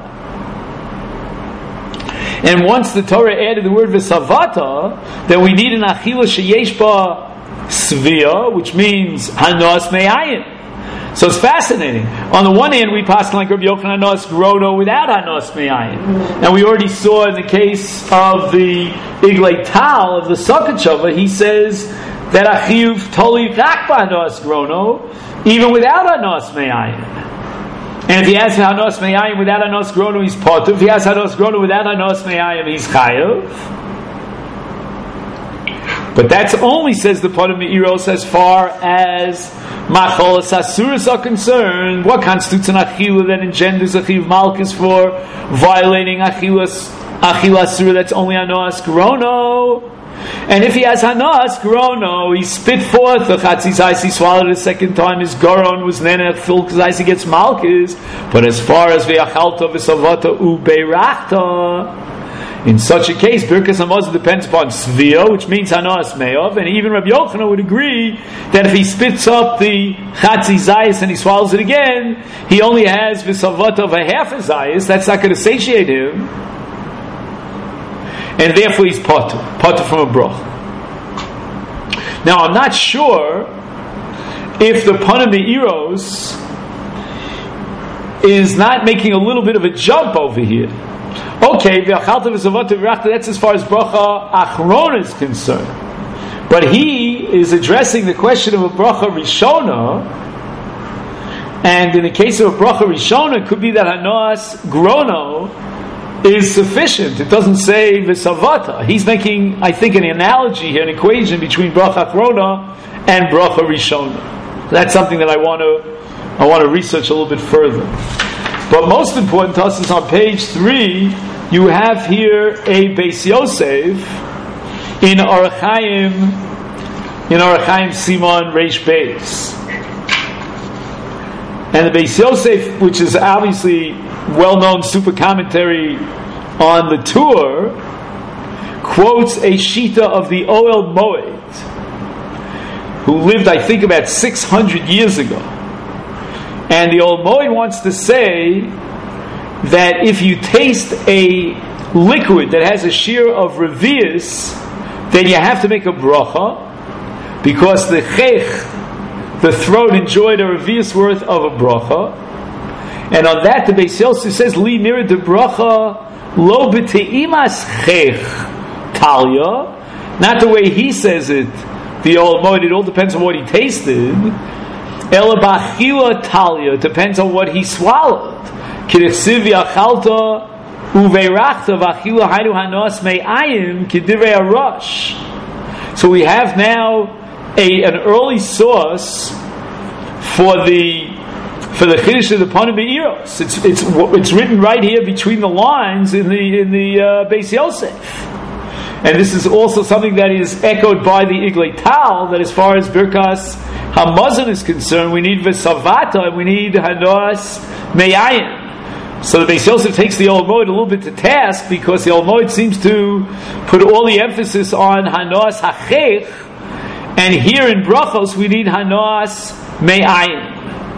And once the Torah added the word v'savata, then we need an achila sheyesh ba svia, which means hanas me'ayim. So it's fascinating. On the one hand, we pass like Rabbi Yochanan hanas grono without hanas me'ayim, and we already saw in the case of the Iglei Tal of the Sukkot Shavuot, he says that achiyuv toli rak b'hanas grono, even without hanas me'ayin. And if he has hanas me'ayin without hanas grono, he's potter. If he has hanas grono without hanas me'ayin, he's chayav. But that's only, says the Panim Me'iros, as far as macholas asuros are concerned. What constitutes an achila that engenders a chiyuv malchus for violating achila asura? That's only hanas grono. And if he has hanas grono, he spit forth the chatzizais, he swallowed it a second time, his goron was nenech, filkazais, he gets malchus. But as far as ve'achalta v'savata ubeirachta, in such a case, Birkas Hamazon depends upon Svia, which means Hanas Me'ov, and even Rabbi Yochanan would agree that if he spits up the Chatzi Zayis and he swallows it again, he only has V'savata of a half a Zayis, that's not going to satiate him, and therefore he's Potter from a Broch. Now I'm not sure if the Pana Me'iros is not making a little bit of a jump over here. Okay, that's as far as bracha achrona is concerned. But he is addressing the question of a bracha rishona, and in the case of a bracha rishona, it could be that hanas grono is sufficient. It doesn't say v'savata. He's making, I think, an analogy here, an equation between bracha achrona and bracha rishona. That's something that I want to research a little bit further. But most important to us is on page 3, you have here a Beis Yosef in Orach Chaim Simon Reish Beis. And the Beis Yosef, which is obviously well-known super commentary on the Tur, quotes a Shita of the Oel Moed, who lived, I think, about 600 years ago. And the Oel Moed wants to say that if you taste a liquid that has a shear of revius, then you have to make a bracha, because the chech, the throat, enjoyed a revius worth of a bracha. And on that, the Beis Yosef says, Li nira de bracha lo b'teimas chech talya, not the way he says it, the Oel Moed, it all depends on what he tasted. Ela b'achila talya, it depends on what he swallowed. K'dichsiv v'achalta uveirachta v'achila hainu hanos me'ayim k'divrei arash. So we have now an early source for the chiddush of the Pana Me'iros. It's written right here between the lines in the Beis Yosef. And this is also something that is echoed by the Iglei Tal, that as far as Birkas Hamazon is concerned, we need V'savata, and we need Hanas Me'ayim. So the Beis Yosef takes the Oel Moed a little bit to task, because the Oel Moed seems to put all the emphasis on Hanas Hachech, and here in Brachos we need Hanas Me'ayim.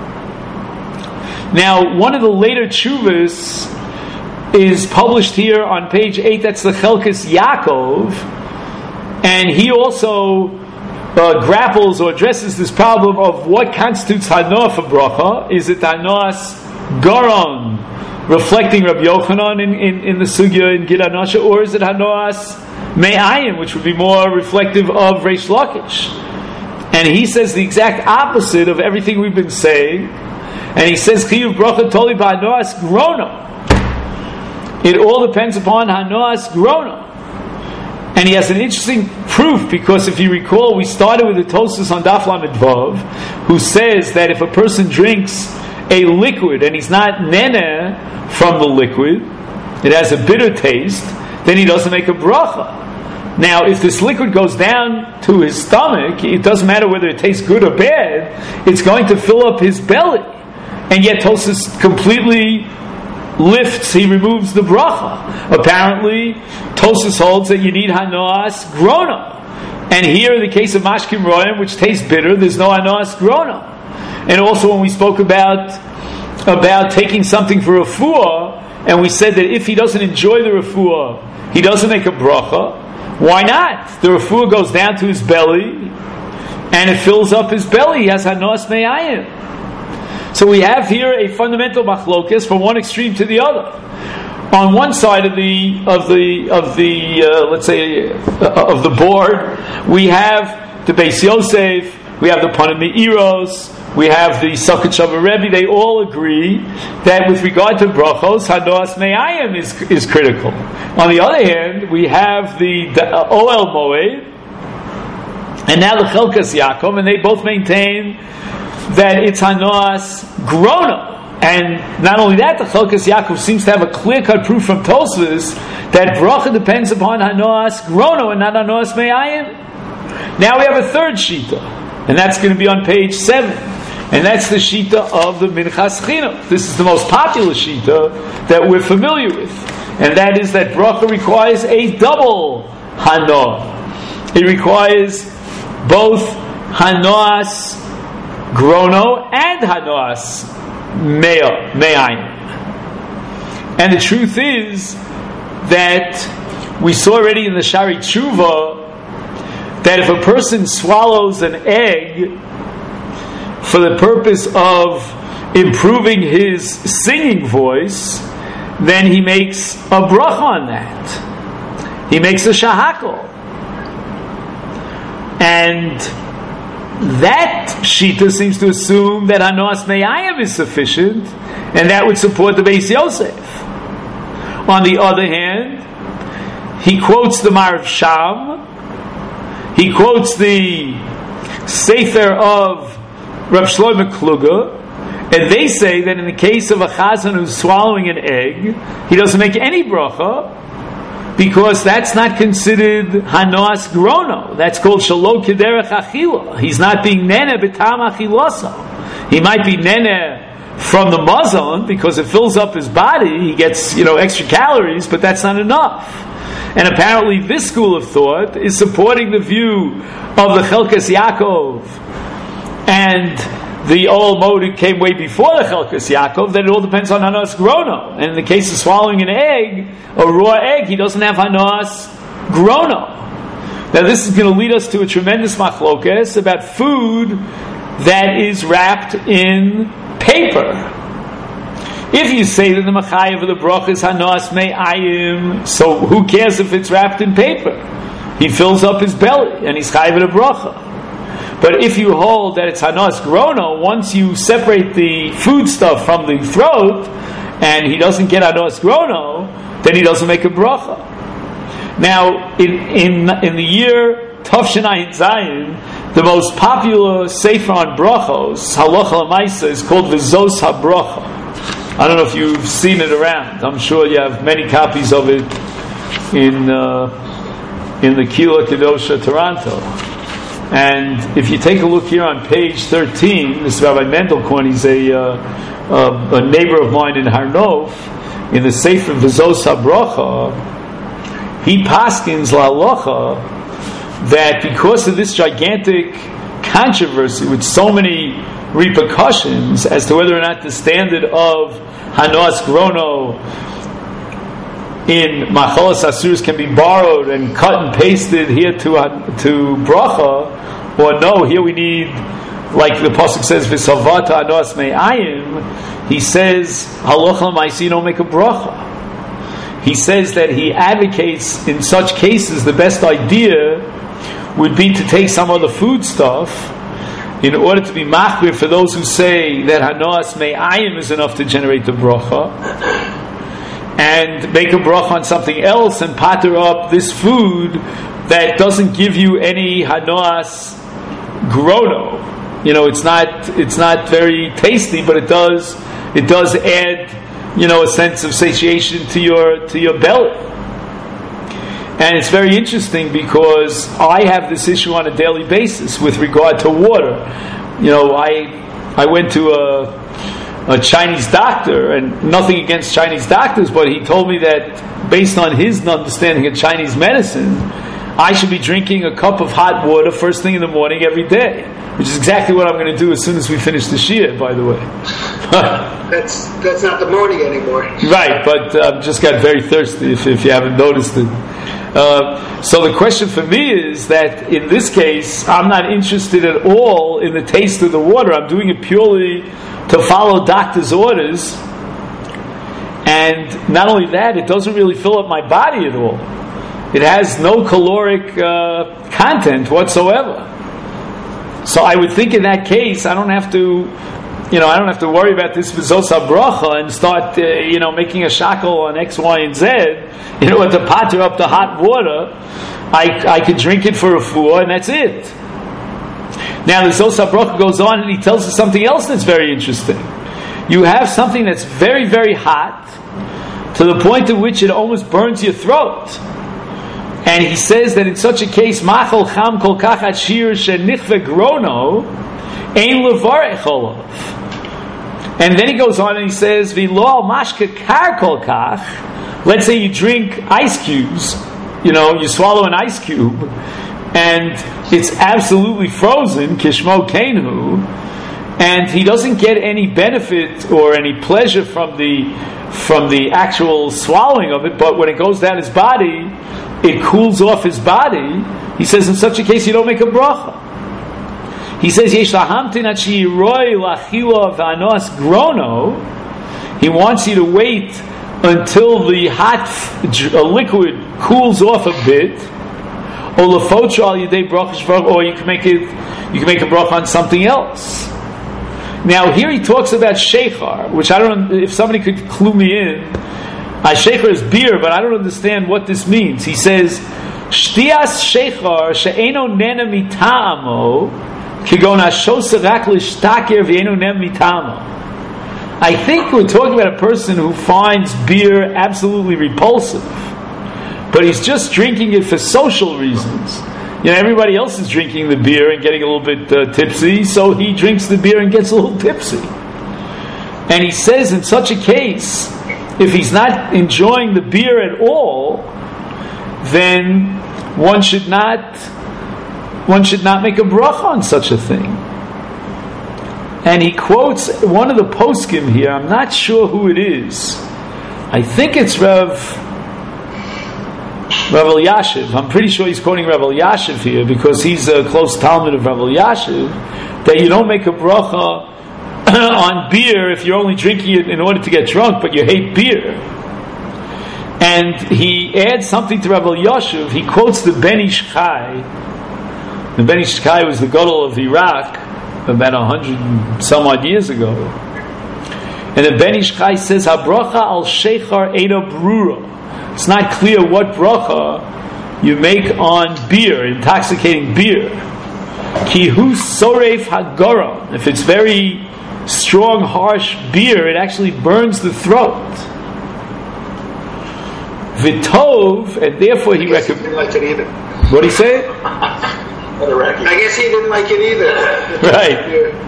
Now, one of the later tshuvas is published here on page 8, that's the Chelkas Yaakov, and he also grapples or addresses this problem of what constitutes Hanoah for bracha. Is it Hanas Goron, reflecting Rabbi Yochanan in the Sugya in Gid Anasha, or is it Hanas Me'ayim, which would be more reflective of Reish Lakish? And he says the exact opposite of everything we've been saying, and he says Chiyuv bracha toli b'Hanas Grono. It all depends upon Hanas Grono. And he has an interesting proof, because if you recall, we started with the Tosfos on Daf Lamed Vav, who says that if a person drinks a liquid and he's not nene from the liquid, it has a bitter taste, then he doesn't make a bracha. Now, if this liquid goes down to his stomach, it doesn't matter whether it tastes good or bad, it's going to fill up his belly. And yet Tosfos completely lifts, he removes the bracha. Apparently, Tosfos holds that you need Hanas Grona. And here, in the case of Mashkim Royam, which tastes bitter, there's no Hanas Grona. And also when we spoke about taking something for refuah, and we said that if he doesn't enjoy the refuah, he doesn't make a bracha. Why not? The refuah goes down to his belly, and it fills up his belly. He has Hanas Me'ayim. So we have here a fundamental machlokes from one extreme to the other. On one side of the board, we have the Beis Yosef, we have the Pana Me'iros, we have the Soket Shavar Rebbe. They all agree that with regard to brachos, Hanas Me'ayim is critical. On the other hand, we have the Oel Moed, and now the Chelkas Yaakov, and they both maintain that it's Hanas Grona. And not only that, the Chelkas Yaakov seems to have a clear-cut proof from Tosfos that bracha depends upon Hanoas Grono and not Hanoas Me'ayim. Now we have a third Shita, and that's going to be on page 7. And that's the Shita of the Minchas Chinuch. This is the most popular Shita that we're familiar with. And that is that bracha requires a double Hanoah. It requires both Hanoas Grono and Hanoas Me'ayim. And the truth is that we saw already in the Shari Tshuva that if a person swallows an egg for the purpose of improving his singing voice, then he makes a bracha on that. He makes a shahakol. And that Shita seems to assume that Hanoas Me'ayim is sufficient, and that would support the Beis Yosef. On the other hand, he quotes the Marav Sham, he quotes the Sefer of Rav Shlomo Kluger, and they say that in the case of a chazan who's swallowing an egg, he doesn't make any bracha, because that's not considered Hanoas Grono. That's called Shalo Kederech Achila. He's not being Nene B'tam Achiloso. He might be Nene from the mazon because it fills up his body. He gets, extra calories, but that's not enough. And apparently this school of thought is supporting the view of the Chelkas Yaakov and the old mode who came way before the Chelkas Yaakov, that it all depends on Hanoas Grono. And in the case of swallowing an egg, a raw egg, he doesn't have Hanoas Grono. Now this is going to lead us to a tremendous machlokes about food that is wrapped in paper. If you say that the machayev of the bracha is Hanoas Me'ayim, so who cares if it's wrapped in paper? He fills up his belly and he's chayev of the bracha. But if you hold that it's Hanoas Grono, once you separate the food stuff from the throat, and he doesn't get Hanoas Grono, then he doesn't make a bracha. Now, in the year Tavshin Zayin, the most popular sefer on brachos, Halacha L'Maisa, is called V'zos HaBracha. I don't know if you've seen it around. I'm sure you have many copies of it in the Kila Kedosha Toronto. And if you take a look here on page 13, this is Rabbi Mendelkorn. He's a neighbor of mine in Har Nof. In the Sefer V'zos HaBracha, he paskins la'alocha that because of this gigantic controversy with so many repercussions as to whether or not the standard of Hanoas Grono in Machalas Asuros can be borrowed and cut and pasted here to bracha, or no, here we need, like the pasuk says, V'savata Hanoas Me'ayim. He says Halacha L'Maisa, you don't make a bracha. He says that he advocates in such cases the best idea would be to take some other food stuff in order to be machmir for those who say that Hanoas Me'ayim is enough to generate the bracha, and make a bracha on something else and pater up this food that doesn't give you any Hanoas Grono. It's not very tasty, but it does add, a sense of satiation to your belly. And it's very interesting because I have this issue on a daily basis with regard to water. I went to a Chinese doctor, and nothing against Chinese doctors, but he told me that based on his understanding of Chinese medicine, I should be drinking a cup of hot water first thing in the morning every day, which is exactly what I'm going to do as soon as we finish the Shia, by the way. That's not the morning anymore. Right, but I've just got very thirsty if you haven't noticed it. So the question for me is that in this case, I'm not interested at all in the taste of the water. I'm doing it purely to follow doctor's orders. And not only that, it doesn't really fill up my body at all. It has no caloric content whatsoever. So I would think in that case, I don't have to worry about this V'zos HaBracha and start, making a shackle on X, Y, and Z. To pater up the hot water, I could drink it for a fuah, and that's it. Now the V'zos HaBracha goes on and he tells us something else that's very interesting. you have something that's very, very hot, to the point at which it almost burns your throat. And he says that in such a case, machol cham kol kach ashir shenichve grono ein levarech olav. And then he goes on and he says, v'lo al mashke kar kol kach. Let's say you drink ice cubes, you swallow an ice cube, and it's absolutely frozen, kishmo kenu, and he doesn't get any benefit or any pleasure from the actual swallowing of it, but when it goes down his body, it cools off his body. He says in such a case you don't make a bracha. He says yesh lahamtin ad she'iroi lachila v'anos grono. He wants you to wait until the hot liquid cools off a bit. Or you can make a bracha on something else. Now here he talks about sheikhar, which I don't know if somebody could clue me in. Sheikhar is beer, but I don't understand what this means. He says, "Shtias sheikhar she'eno nena mitamo kigon hashoseh rak l'shtaker v'eno nena mitamo." I think we're talking about a person who finds beer absolutely repulsive, but he's just drinking it for social reasons. Everybody else is drinking the beer and getting a little bit tipsy, so he drinks the beer and gets a little tipsy. And he says in such a case, if he's not enjoying the beer at all, then one should not make a bracha on such a thing. And he quotes one of the poskim here. I'm not sure who it is. I think it's Rav Elyashiv. I'm pretty sure he's quoting Rav Elyashiv here because he's a close Talmud of Rav Elyashiv, that you don't make a bracha on beer if you're only drinking it in order to get drunk, but you hate beer. And he adds something to Rav Elyashiv. He quotes the Ben Ish Chai. The Ben Ish Chai was the Gadol of Iraq about 100 some odd years ago. And the Ben Ish Chai says, "Ha-bracha al sheikhar eina brura." It's not clear what bracha you make on beer, intoxicating beer. Ki hu soreif hagara. If it's very strong, harsh beer, it actually burns the throat. Vitov, and therefore he recommends. He didn't like it either. What did he say? I guess he didn't like it either. Right.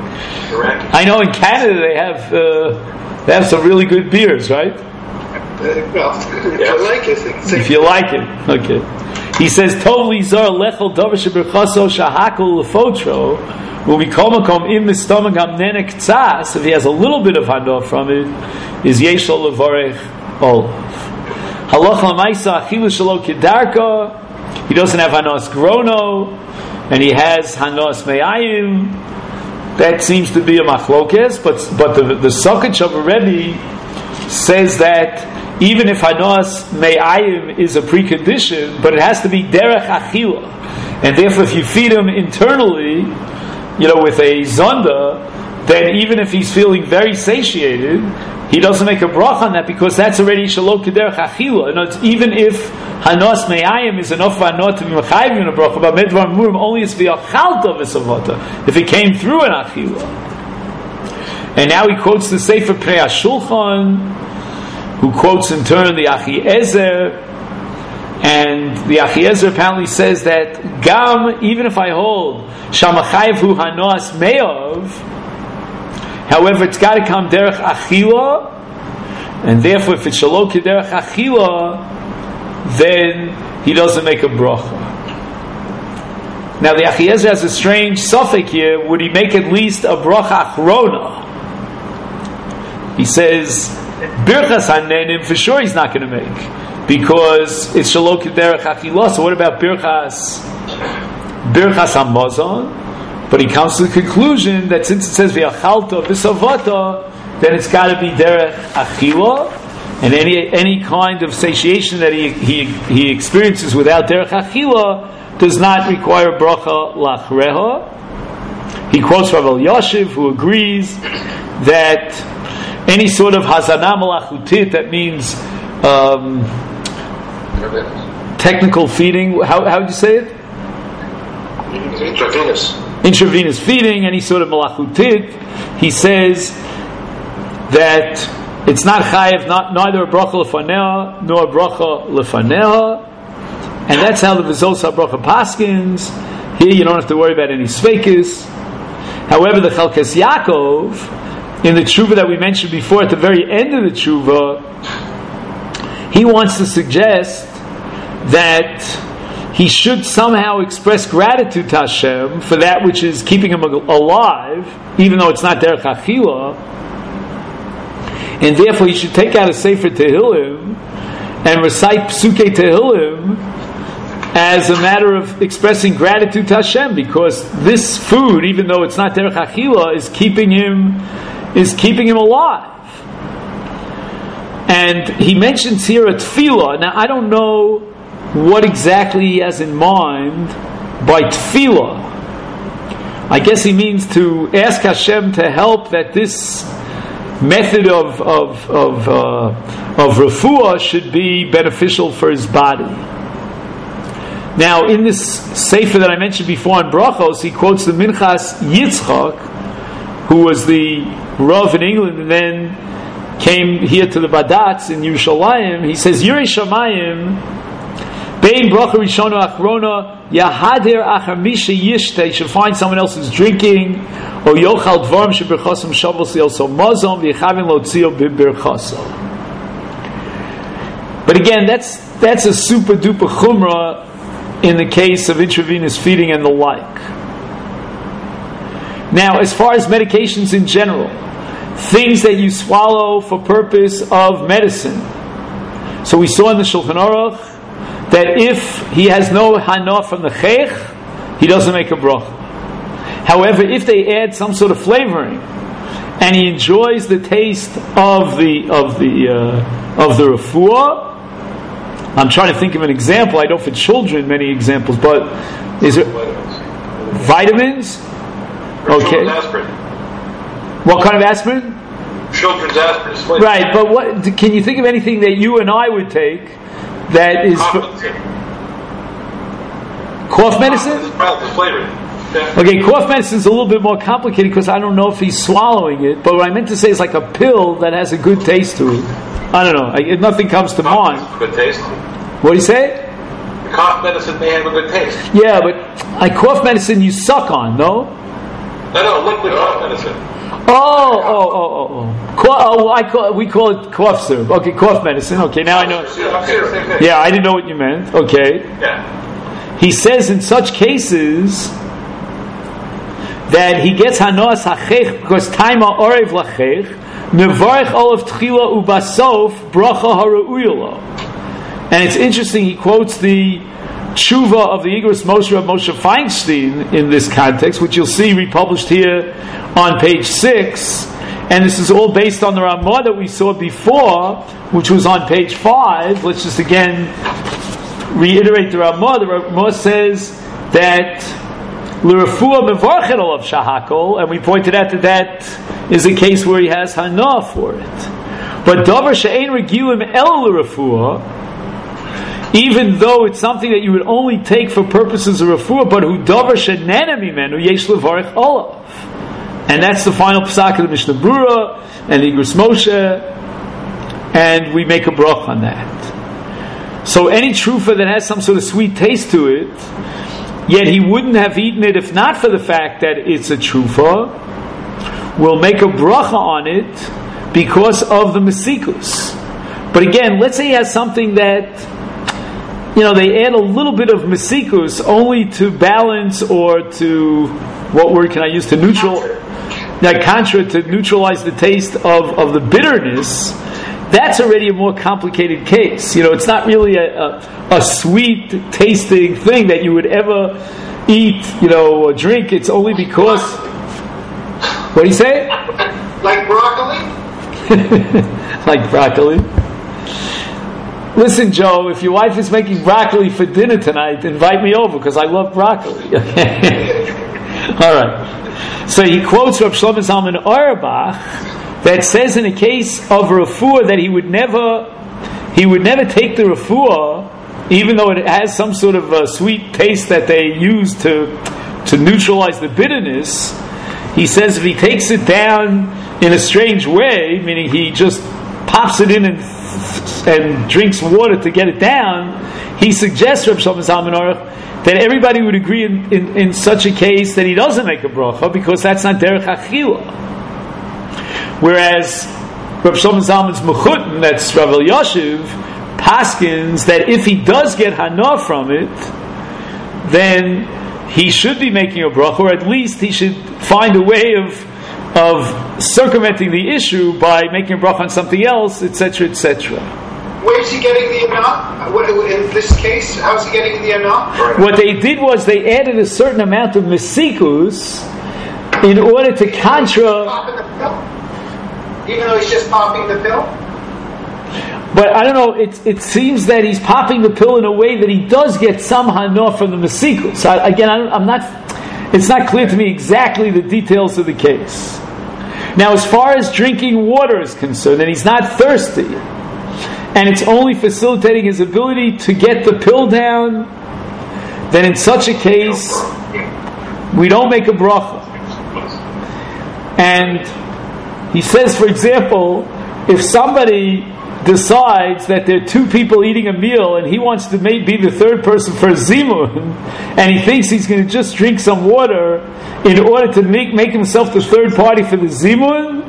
I know in Canada they have some really good beers, right? Well, if you like it, okay. He says, "Tov lizar lechol davar sheberchaso shahakol lefotro u'mikomakom im mistamag amnene k'tzas." If he has a little bit of hana from it, is yeshol levarech olav. Halach lamaisa achilu shelo kedarka. He doesn't have hanas grono, and he has hanas me'ayim. That seems to be a machlokes, but the Soket of a Rebbe says that even if hanas me'ayim is a precondition, but it has to be derech achila, and therefore if you feed him internally, with a zonda, then even if he's feeling very satiated, he doesn't make a bracha on that because that's already shalom kederech achila. And even if hanas me'ayim is enough for hanot to be mechayiv in a bracha, but medvar murim only is v'yachalta v'savata if it came through an achila. And now he quotes the Sefer Pnei HaShulchan, who quotes in turn the Achiezer, and the Achiezer apparently says that Gam, even if I hold Shamachayev hu hanas me'ov, however it's got to come derech achila, and therefore if it's shalom kederech achila, then he doesn't make a bracha. Now the Achiezer has a strange suffix here. Would he make at least a bracha achrona? He says birchas hanenim for sure he's not going to make because it's shalom kederech achila. So what about birchas hamazon? But he comes to the conclusion that since it says v'yachalta v'savata, then it's got to be derech achila, and any kind of satiation that he experiences without derech achila does not require bracha lachreha. He quotes Rav Elyashiv, who agrees that any sort of hazana malachutit, that means technical feeding. How would you say it? Intravenous. Intravenous feeding, any sort of malachutit, he says that it's not chayev, neither a bracha lefanea nor a bracha lefanea, and that's how the Vizos HaBracha paskins. Here you don't have to worry about any sveikis. However, the Chalkes Yaakov, in the tshuva that we mentioned before, at the very end of the tshuva, he wants to suggest that he should somehow express gratitude to Hashem for that which is keeping him alive, even though it's not derech achila, and therefore he should take out a Sefer Tehillim and recite Psukei Tehillim as a matter of expressing gratitude to Hashem, because this food, even though it's not derech achila, is keeping him alive. And he mentions here a tefillah. Now I don't know what exactly he has in mind by tefillah. I guess he means to ask Hashem to help that this method of refuah should be beneficial for his body. Now, in this sefer that I mentioned before on Brachos, he quotes the Minchas Yitzchak, who was the Rav in England and then came here to the Badatz in Yerushalayim. He says, Yirei Shamayim, Bein Bracha Rishona Achrona, Yahadir Achar Misha Yishte, you should find someone else who's drinking, or Yochal Dvarim Shebirchosam Shavos Yelso Mozom, V'yechavim Lotzio B'birchosam. But again, that's a super duper chumrah in the case of intravenous feeding and the like. Now, as far as medications in general, things that you swallow for purpose of medicine. So we saw in the Shulchan Aruch that if he has no hana from the cheich, he doesn't make a bracha. However, if they add some sort of flavoring and he enjoys the taste of the refuah, I'm trying to think of an example. I know for children many examples, but is it vitamins? Okay. Aspirin. What kind of aspirin? Children's aspirin. Right, but what can you think of anything that you and I would take that is cough medicine? Okay, cough medicine is a little bit more complicated because I don't know if he's swallowing it. But what I meant to say is like a pill that has a good taste to it. I don't know. Nothing comes to mind. Good taste. What do you say? Cough medicine may have a good taste. Yeah, but like cough medicine you suck on, no? No, liquid cough medicine. We call it cough syrup. Okay, cough medicine. Okay, now I know. Yeah, I didn't know what you meant. Okay. Yeah. He says in such cases that he gets hanos hachech because taima orev lachech nevarich olav tchila ubasof bracha haruuyalo. And it's interesting. He quotes the tshuva of the Igros Moshe of Moshe Feinstein in this context, which you'll see republished here on page 6. And this is all based on the Ramah that we saw before, which was on page 5. Let's just again reiterate the Ramah. The Ramah says that l'refuah mevarchet olav shahakol, and we pointed out that is a case where he has hana for it. But davar she'ein regilim el l'refuah, even though it's something that you would only take for purposes of refuah, but who davar she'nana mimenu yesh levarich olav. And that's the final psak of the Mishnah Brura and the Igros Moshe, and we make a brach on that. So any trufa that has some sort of sweet taste to it, yet he wouldn't have eaten it if not for the fact that it's a trufa, will make a bracha on it because of the mesikus. But again, let's say he has something that, they add a little bit of mesikus only to balance or to, what word can I use, to neutralize the taste of the bitterness. That's already a more complicated case. It's not really a sweet tasting thing that you would ever eat, or drink. It's only because. What do you say? Like broccoli? Like broccoli. Listen, Joe, if your wife is making broccoli for dinner tonight, invite me over because I love broccoli. All right. So he quotes Rav Shlomo Zalman Auerbach that says in a case of refuah that he would never take the refuah, even though it has some sort of a sweet taste that they use to neutralize the bitterness. he says if he takes it down in a strange way, meaning he just pops it in and drinks water to get it down, he suggests, Reb Shlomo Zalman Aruch, that everybody would agree in such a case that he doesn't make a bracha, because that's not derech achila. Whereas Reb Shlomo Zalman's mechutin, that's Rav Elyashiv, paskins that if he does get hana from it, then he should be making a bracha, or at least he should find a way of circumventing the issue by making a bracha on something else, etc., etc. Where's he getting the anah? In this case, how's he getting the anah? What they did was they added a certain amount of mesikus in order to contra. Even though he's just popping the pill? But I don't know, it seems that he's popping the pill in a way that he does get some hana from the mesikus. So it's not clear to me exactly the details of the case. Now, as far as drinking water is concerned, and he's not thirsty, and it's only facilitating his ability to get the pill down, then in such a case, we don't make a bracha. And he says, for example, if somebody decides that there are two people eating a meal and he wants to be the third person for a zimun, and he thinks he's going to just drink some water in order to make himself the third party for the zimun,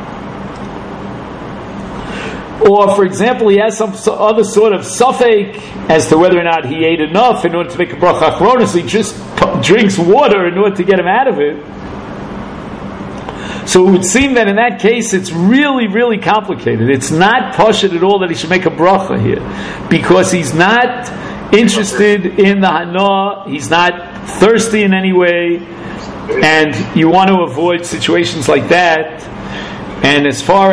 or for example he has some other sort of suffix as to whether or not he ate enough in order to make a bracha achrona, so he just drinks water in order to get him out of it. So it would seem that in that case it's really, really complicated. It's not pashut at all that he should make a bracha here, because he's not interested in the hana, he's not thirsty in any way, and you want to avoid situations like that. And as far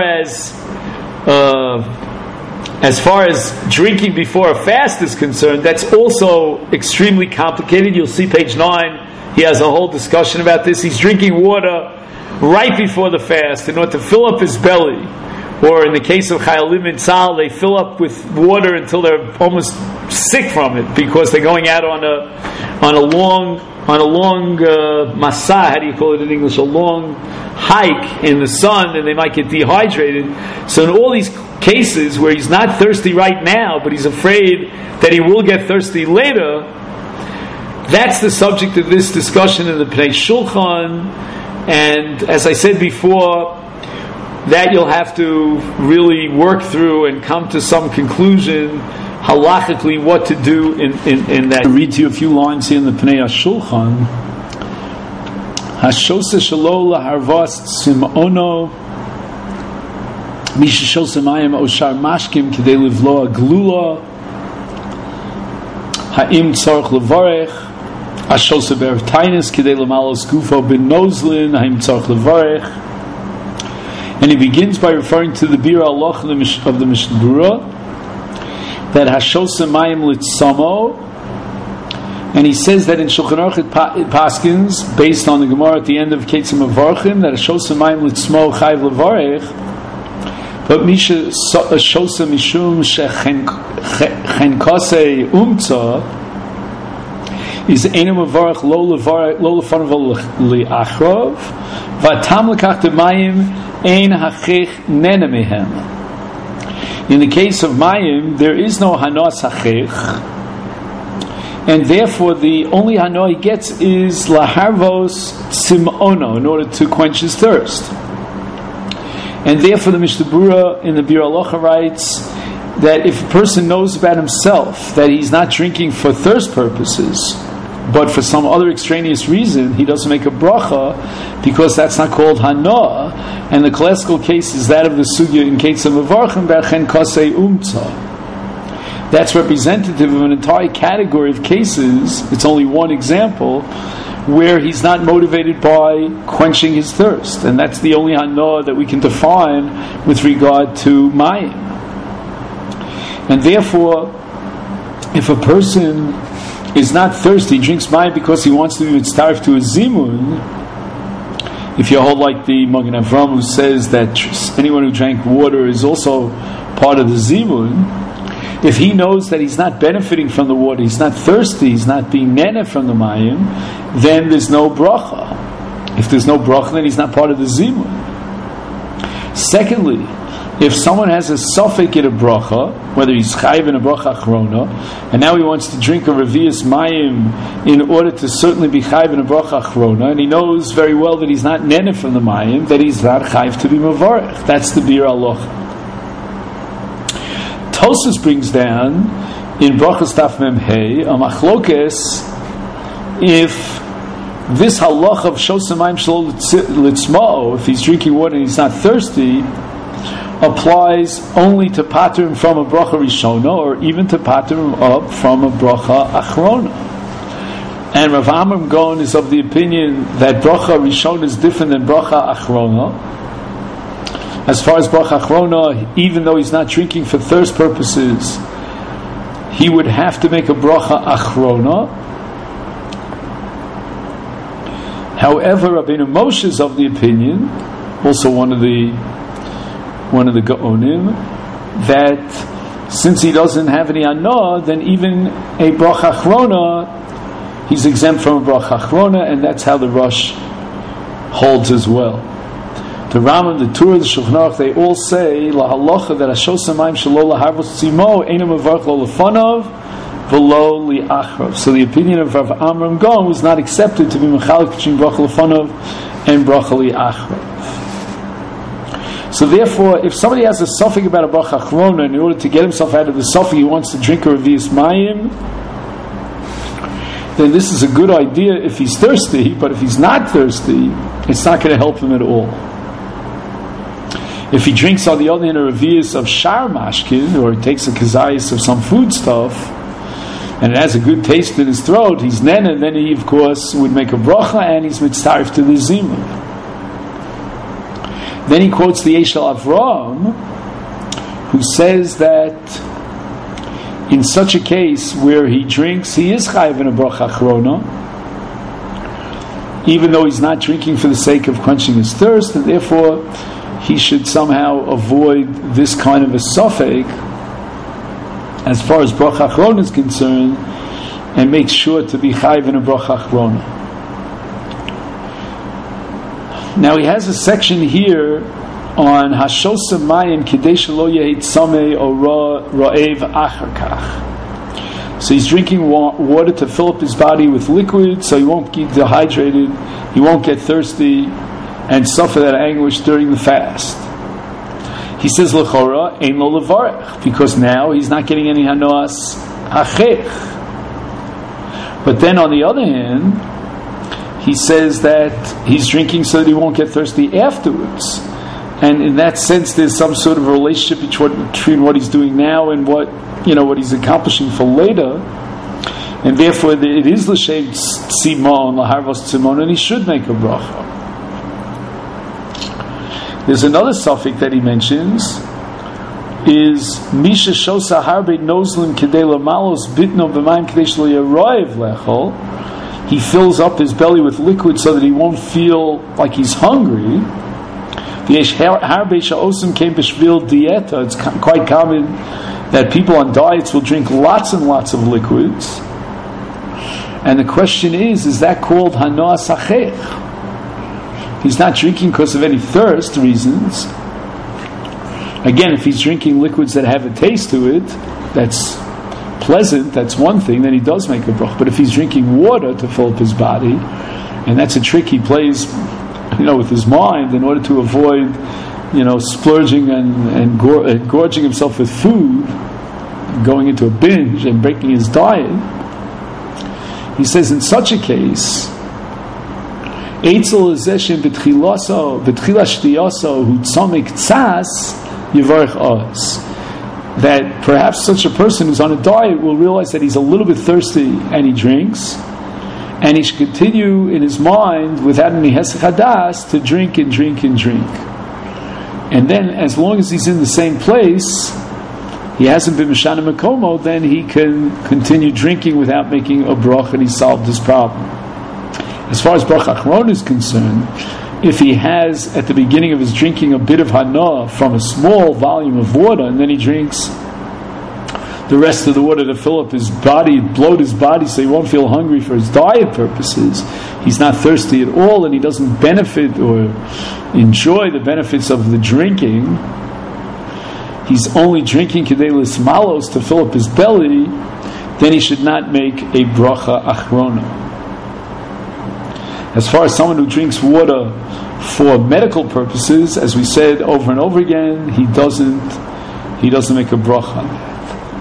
as drinking before a fast is concerned, that's also extremely complicated. You'll see page 9, he has a whole discussion about this. He's drinking water right before the fast in order to fill up his belly, or in the case of Chayalim in Tzal, they fill up with water until they're almost sick from it because they're going out on a long masa, how do you call it in English, a long hike in the sun, and they might get dehydrated. So in all these cases where he's not thirsty right now, but he's afraid that he will get thirsty later, that's the subject of this discussion in the Pnei Shulchan. And as I said before, that you'll have to really work through and come to some conclusion halachically what to do in that. I'll read to you a few lines here in the Pnei Shulchan. Hashose shelo laharvas sim'ono misha shel semayim oshar mashkim kedei livlo glula ha'im tzarich levarech Ashos be'er tainis kedei lamalos gufo ben nozlin ha'im tzarich levarech. And he begins by referring to the Bira Allah of the Mishnah Berurah, that Hashos mayim litzamo, and he says that in Shulchan Aruch it paskins based on the Gemara at the end of Ketzim Avarchim that Hashos mayim litzmo chayv levarech, but Misha Hashos mishum shechenkase umtza is enem avarach lo lefanav liachrov v'atam lekach demayim ein hachich nene mehem. In the case of mayim, there is no hanas hachich, and therefore the only hana he gets is laharvos sim'ono, in order to quench his thirst. And therefore the Mishnah Berurah in the Bira Halacha writes that if a person knows about himself that he's not drinking for thirst purposes, but for some other extraneous reason, he doesn't make a bracha, because that's not called hana. And the classical case is that of the sugya in Ketzim Avarchim Berchen Kasei Umtza. That's representative of an entire category of cases. It's only one example where he's not motivated by quenching his thirst, and that's the only hana that we can define with regard to mayim. And therefore, if a person is not thirsty, drinks mayim because he wants to be mitzaref to a zimun, if you hold like the Magen Avram who says that anyone who drank water is also part of the zimun, if he knows that he's not benefiting from the water, he's not thirsty, he's not being nene from the mayim, then there's no bracha. If there's no bracha, then he's not part of the zimun. Secondly, if someone has a suffix in a bracha, whether he's chayiv in a bracha achrona, and now he wants to drink a revius mayim in order to certainly be chayiv in a bracha achrona, and he knows very well that he's not nene from the mayim, that he's not chayiv to be mavarech. That's the bir alocha. Tosfos brings down in brachas taf mem hey a machlokes if this halacha of shosamayim shelo litzma'o, if he's drinking water and he's not thirsty, applies only to pater him from a bracha rishona, or even to pater him up from a bracha achrona. And Rav Amram Gaon is of the opinion that bracha rishona is different than bracha achrona. As far as bracha achrona, even though he's not drinking for thirst purposes, he would have to make a bracha achrona. However, Rabbeinu Moshe is of the opinion, also one of the Gaonim, that since he doesn't have any anah, then even a bracha achrona, he's exempt from a bracha achrona, and that's how the Rosh holds as well. The Rambam, the Torah, the Shulchan Aruch, they all say la halacha that ashosamayim shelo laharvos tzimo einu mevarch lo lefanav v'lo liachrav. So the opinion of Rav Amram Gaon was not accepted to be mechalik between bracha lefanav and bracha liachrav. So therefore, if somebody has a suffix about a bracha achrona, and in order to get himself out of the suffix, he wants to drink a revius mayim, then this is a good idea if he's thirsty. But if he's not thirsty, it's not going to help him at all. If he drinks on the other hand a revius of shar mashkin, or he takes a kazayas of some food stuff, and it has a good taste in his throat, he's nene, and then he of course would make a bracha, and he's mitzarif to the zimun. Then he quotes the Eshel Avraham, who says that in such a case where he drinks, he is chayiv in a bracha achrona, even though he's not drinking for the sake of quenching his thirst, and therefore he should somehow avoid this kind of a suffix as far as bracha achrona is concerned, and make sure to be chayiv in a bracha achrona. Now he has a section here on Hashosa Mayim Kidei Shelo Yehei Tzamei or Ra'ev Achar Kach. So he's drinking water to fill up his body with liquid, so he won't get dehydrated, he won't get thirsty, and suffer that anguish during the fast. He says L'chora Ein Lo Levarech, because now he's not getting any Hanoas Hachech. But then on the other hand, he says that he's drinking so that he won't get thirsty afterwards. And in that sense, there's some sort of a relationship between what he's doing now and what he's accomplishing for later. And therefore, it is l'shem tzimon, laharvos tzimon, and he should make a bracha. There's another suffix that he mentions, is Misha Shosa Harbe Nozlim Kedei Lamalos Bitno B'mayim Kedei Shelo Yeroyev Lechol. He fills up his belly with liquid so that he won't feel like he's hungry. It's quite common that people on diets will drink lots and lots of liquids. And the question is that called hanoah sachech? He's not drinking because of any thirst reasons. Again, if he's drinking liquids that have a taste to it, that's pleasant, that's one thing, then he does make a bracha. But if he's drinking water to fill up his body, and that's a trick he plays, with his mind in order to avoid, splurging and gorging himself with food, going into a binge and breaking his diet, he says in such a case, Eitzel Zeshem B'tchila Shtiyaso Hu Tzomik Tzas Yivarech Oz. That perhaps such a person who's on a diet will realize that he's a little bit thirsty and he drinks, and he should continue in his mind without any hesech hadas to drink and drink and drink. And then, as long as he's in the same place, he hasn't been Mishana Makomo, then he can continue drinking without making a bracha, and he solved his problem. As far as bracha achrona is concerned, if he has at the beginning of his drinking a bit of hanoah from a small volume of water, and then he drinks the rest of the water to fill up his body, bloat his body so he won't feel hungry for his diet purposes. He's not thirsty at all, and he doesn't benefit or enjoy the benefits of the drinking. He's only drinking kedei lismalos, to fill up his belly. Then he should not make a bracha achrona. As far as someone who drinks water for medical purposes, as we said over and over again, he doesn't make a bracha on that.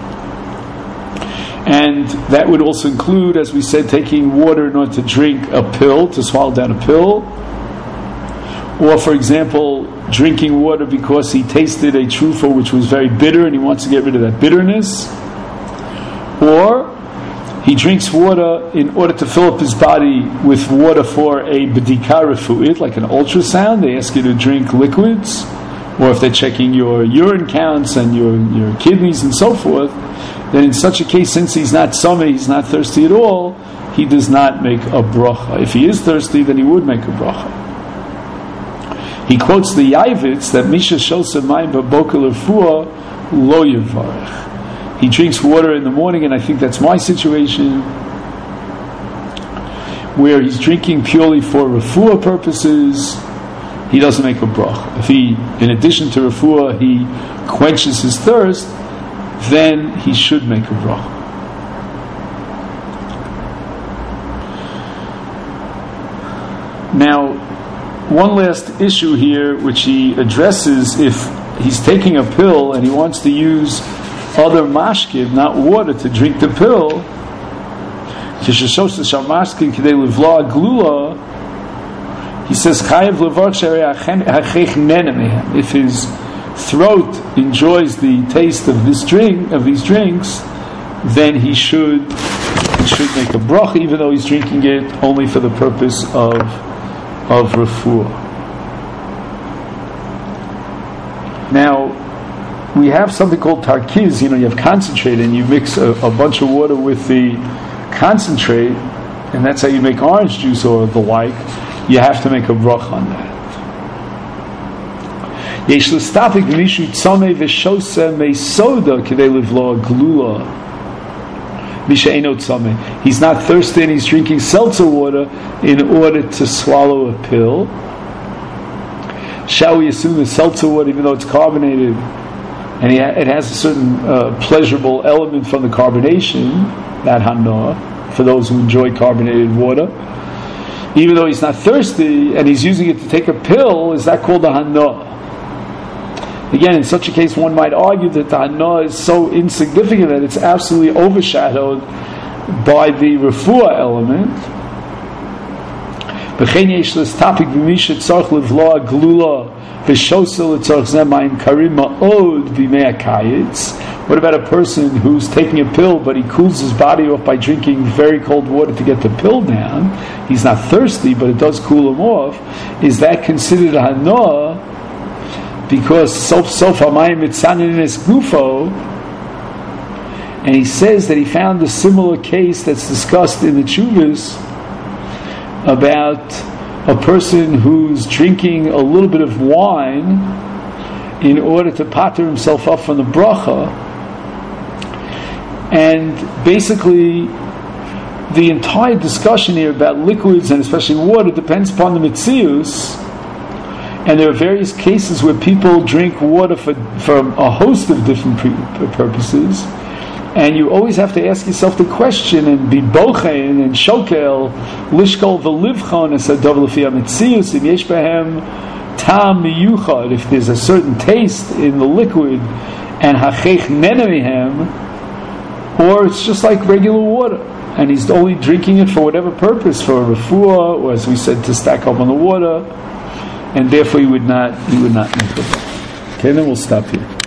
And that would also include, as we said, taking water in order to drink a pill, to swallow down a pill. Or, for example, drinking water because he tasted a trufa which was very bitter and he wants to get rid of that bitterness. Or he drinks water in order to fill up his body with water for a b'dika refu'it, like an ultrasound. They ask you to drink liquids, or if they're checking your urine counts and your kidneys and so forth, then in such a case, since he's not sameh, he's not thirsty at all, he does not make a bracha. If he is thirsty, then he would make a bracha. He quotes the Yavitz that Misha Shosa Mayim B'Boker L'Refuah Lo Yivarech. He drinks water in the morning, and I think that's my situation, where he's drinking purely for refuah purposes. He doesn't make a bracha. If he, in addition to refuah, he quenches his thirst, then he should make a bracha. Now, one last issue here, which he addresses: if he's taking a pill and he wants to use other mashkin, not water, to drink the pill, he says, if his throat enjoys the taste of these drinks, then he should make a bracha, even though he's drinking it only for the purpose of refuah. Now, we have something called tarkiz. You have concentrate, and you mix a bunch of water with the concentrate, and that's how you make orange juice or the like. You have to make a bracha on that. Yesh l'stafik v'mishu tzomei v'shosa me'soda k'dei livlo glula misha eino tzomei. He's not thirsty and he's drinking seltzer water in order to swallow a pill. Shall we assume the seltzer water, even though it's carbonated, and it has a certain pleasurable element from the carbonation, that hana, for those who enjoy carbonated water, even though he's not thirsty and he's using it to take a pill, is that called a hana? Again, in such a case, one might argue that the hana is so insignificant that it's absolutely overshadowed by the refuah element. What about a person who's taking a pill but he cools his body off by drinking very cold water to get the pill down? He's not thirsty, but it does cool him off. Is that considered a hana? Because sof hamayim mitzanin es gufo, and he says that he found a similar case that's discussed in the Tshuvos about a person who's drinking a little bit of wine in order to pater himself up from the bracha. And basically, the entire discussion here about liquids and especially water depends upon the mitzius. And there are various cases where people drink water for a host of different purposes. And you always have to ask yourself the question and be bochen and shokel, lishkol v'livchon es adav l'fi ha-mitzius, im yesh behem tam miyuchad, if there's a certain taste in the liquid, and hachech nene mihem, or it's just like regular water, and he's only drinking it for whatever purpose, for refuah, or as we said, to stack up on the water, and therefore he would not make it. Okay, then we'll stop here.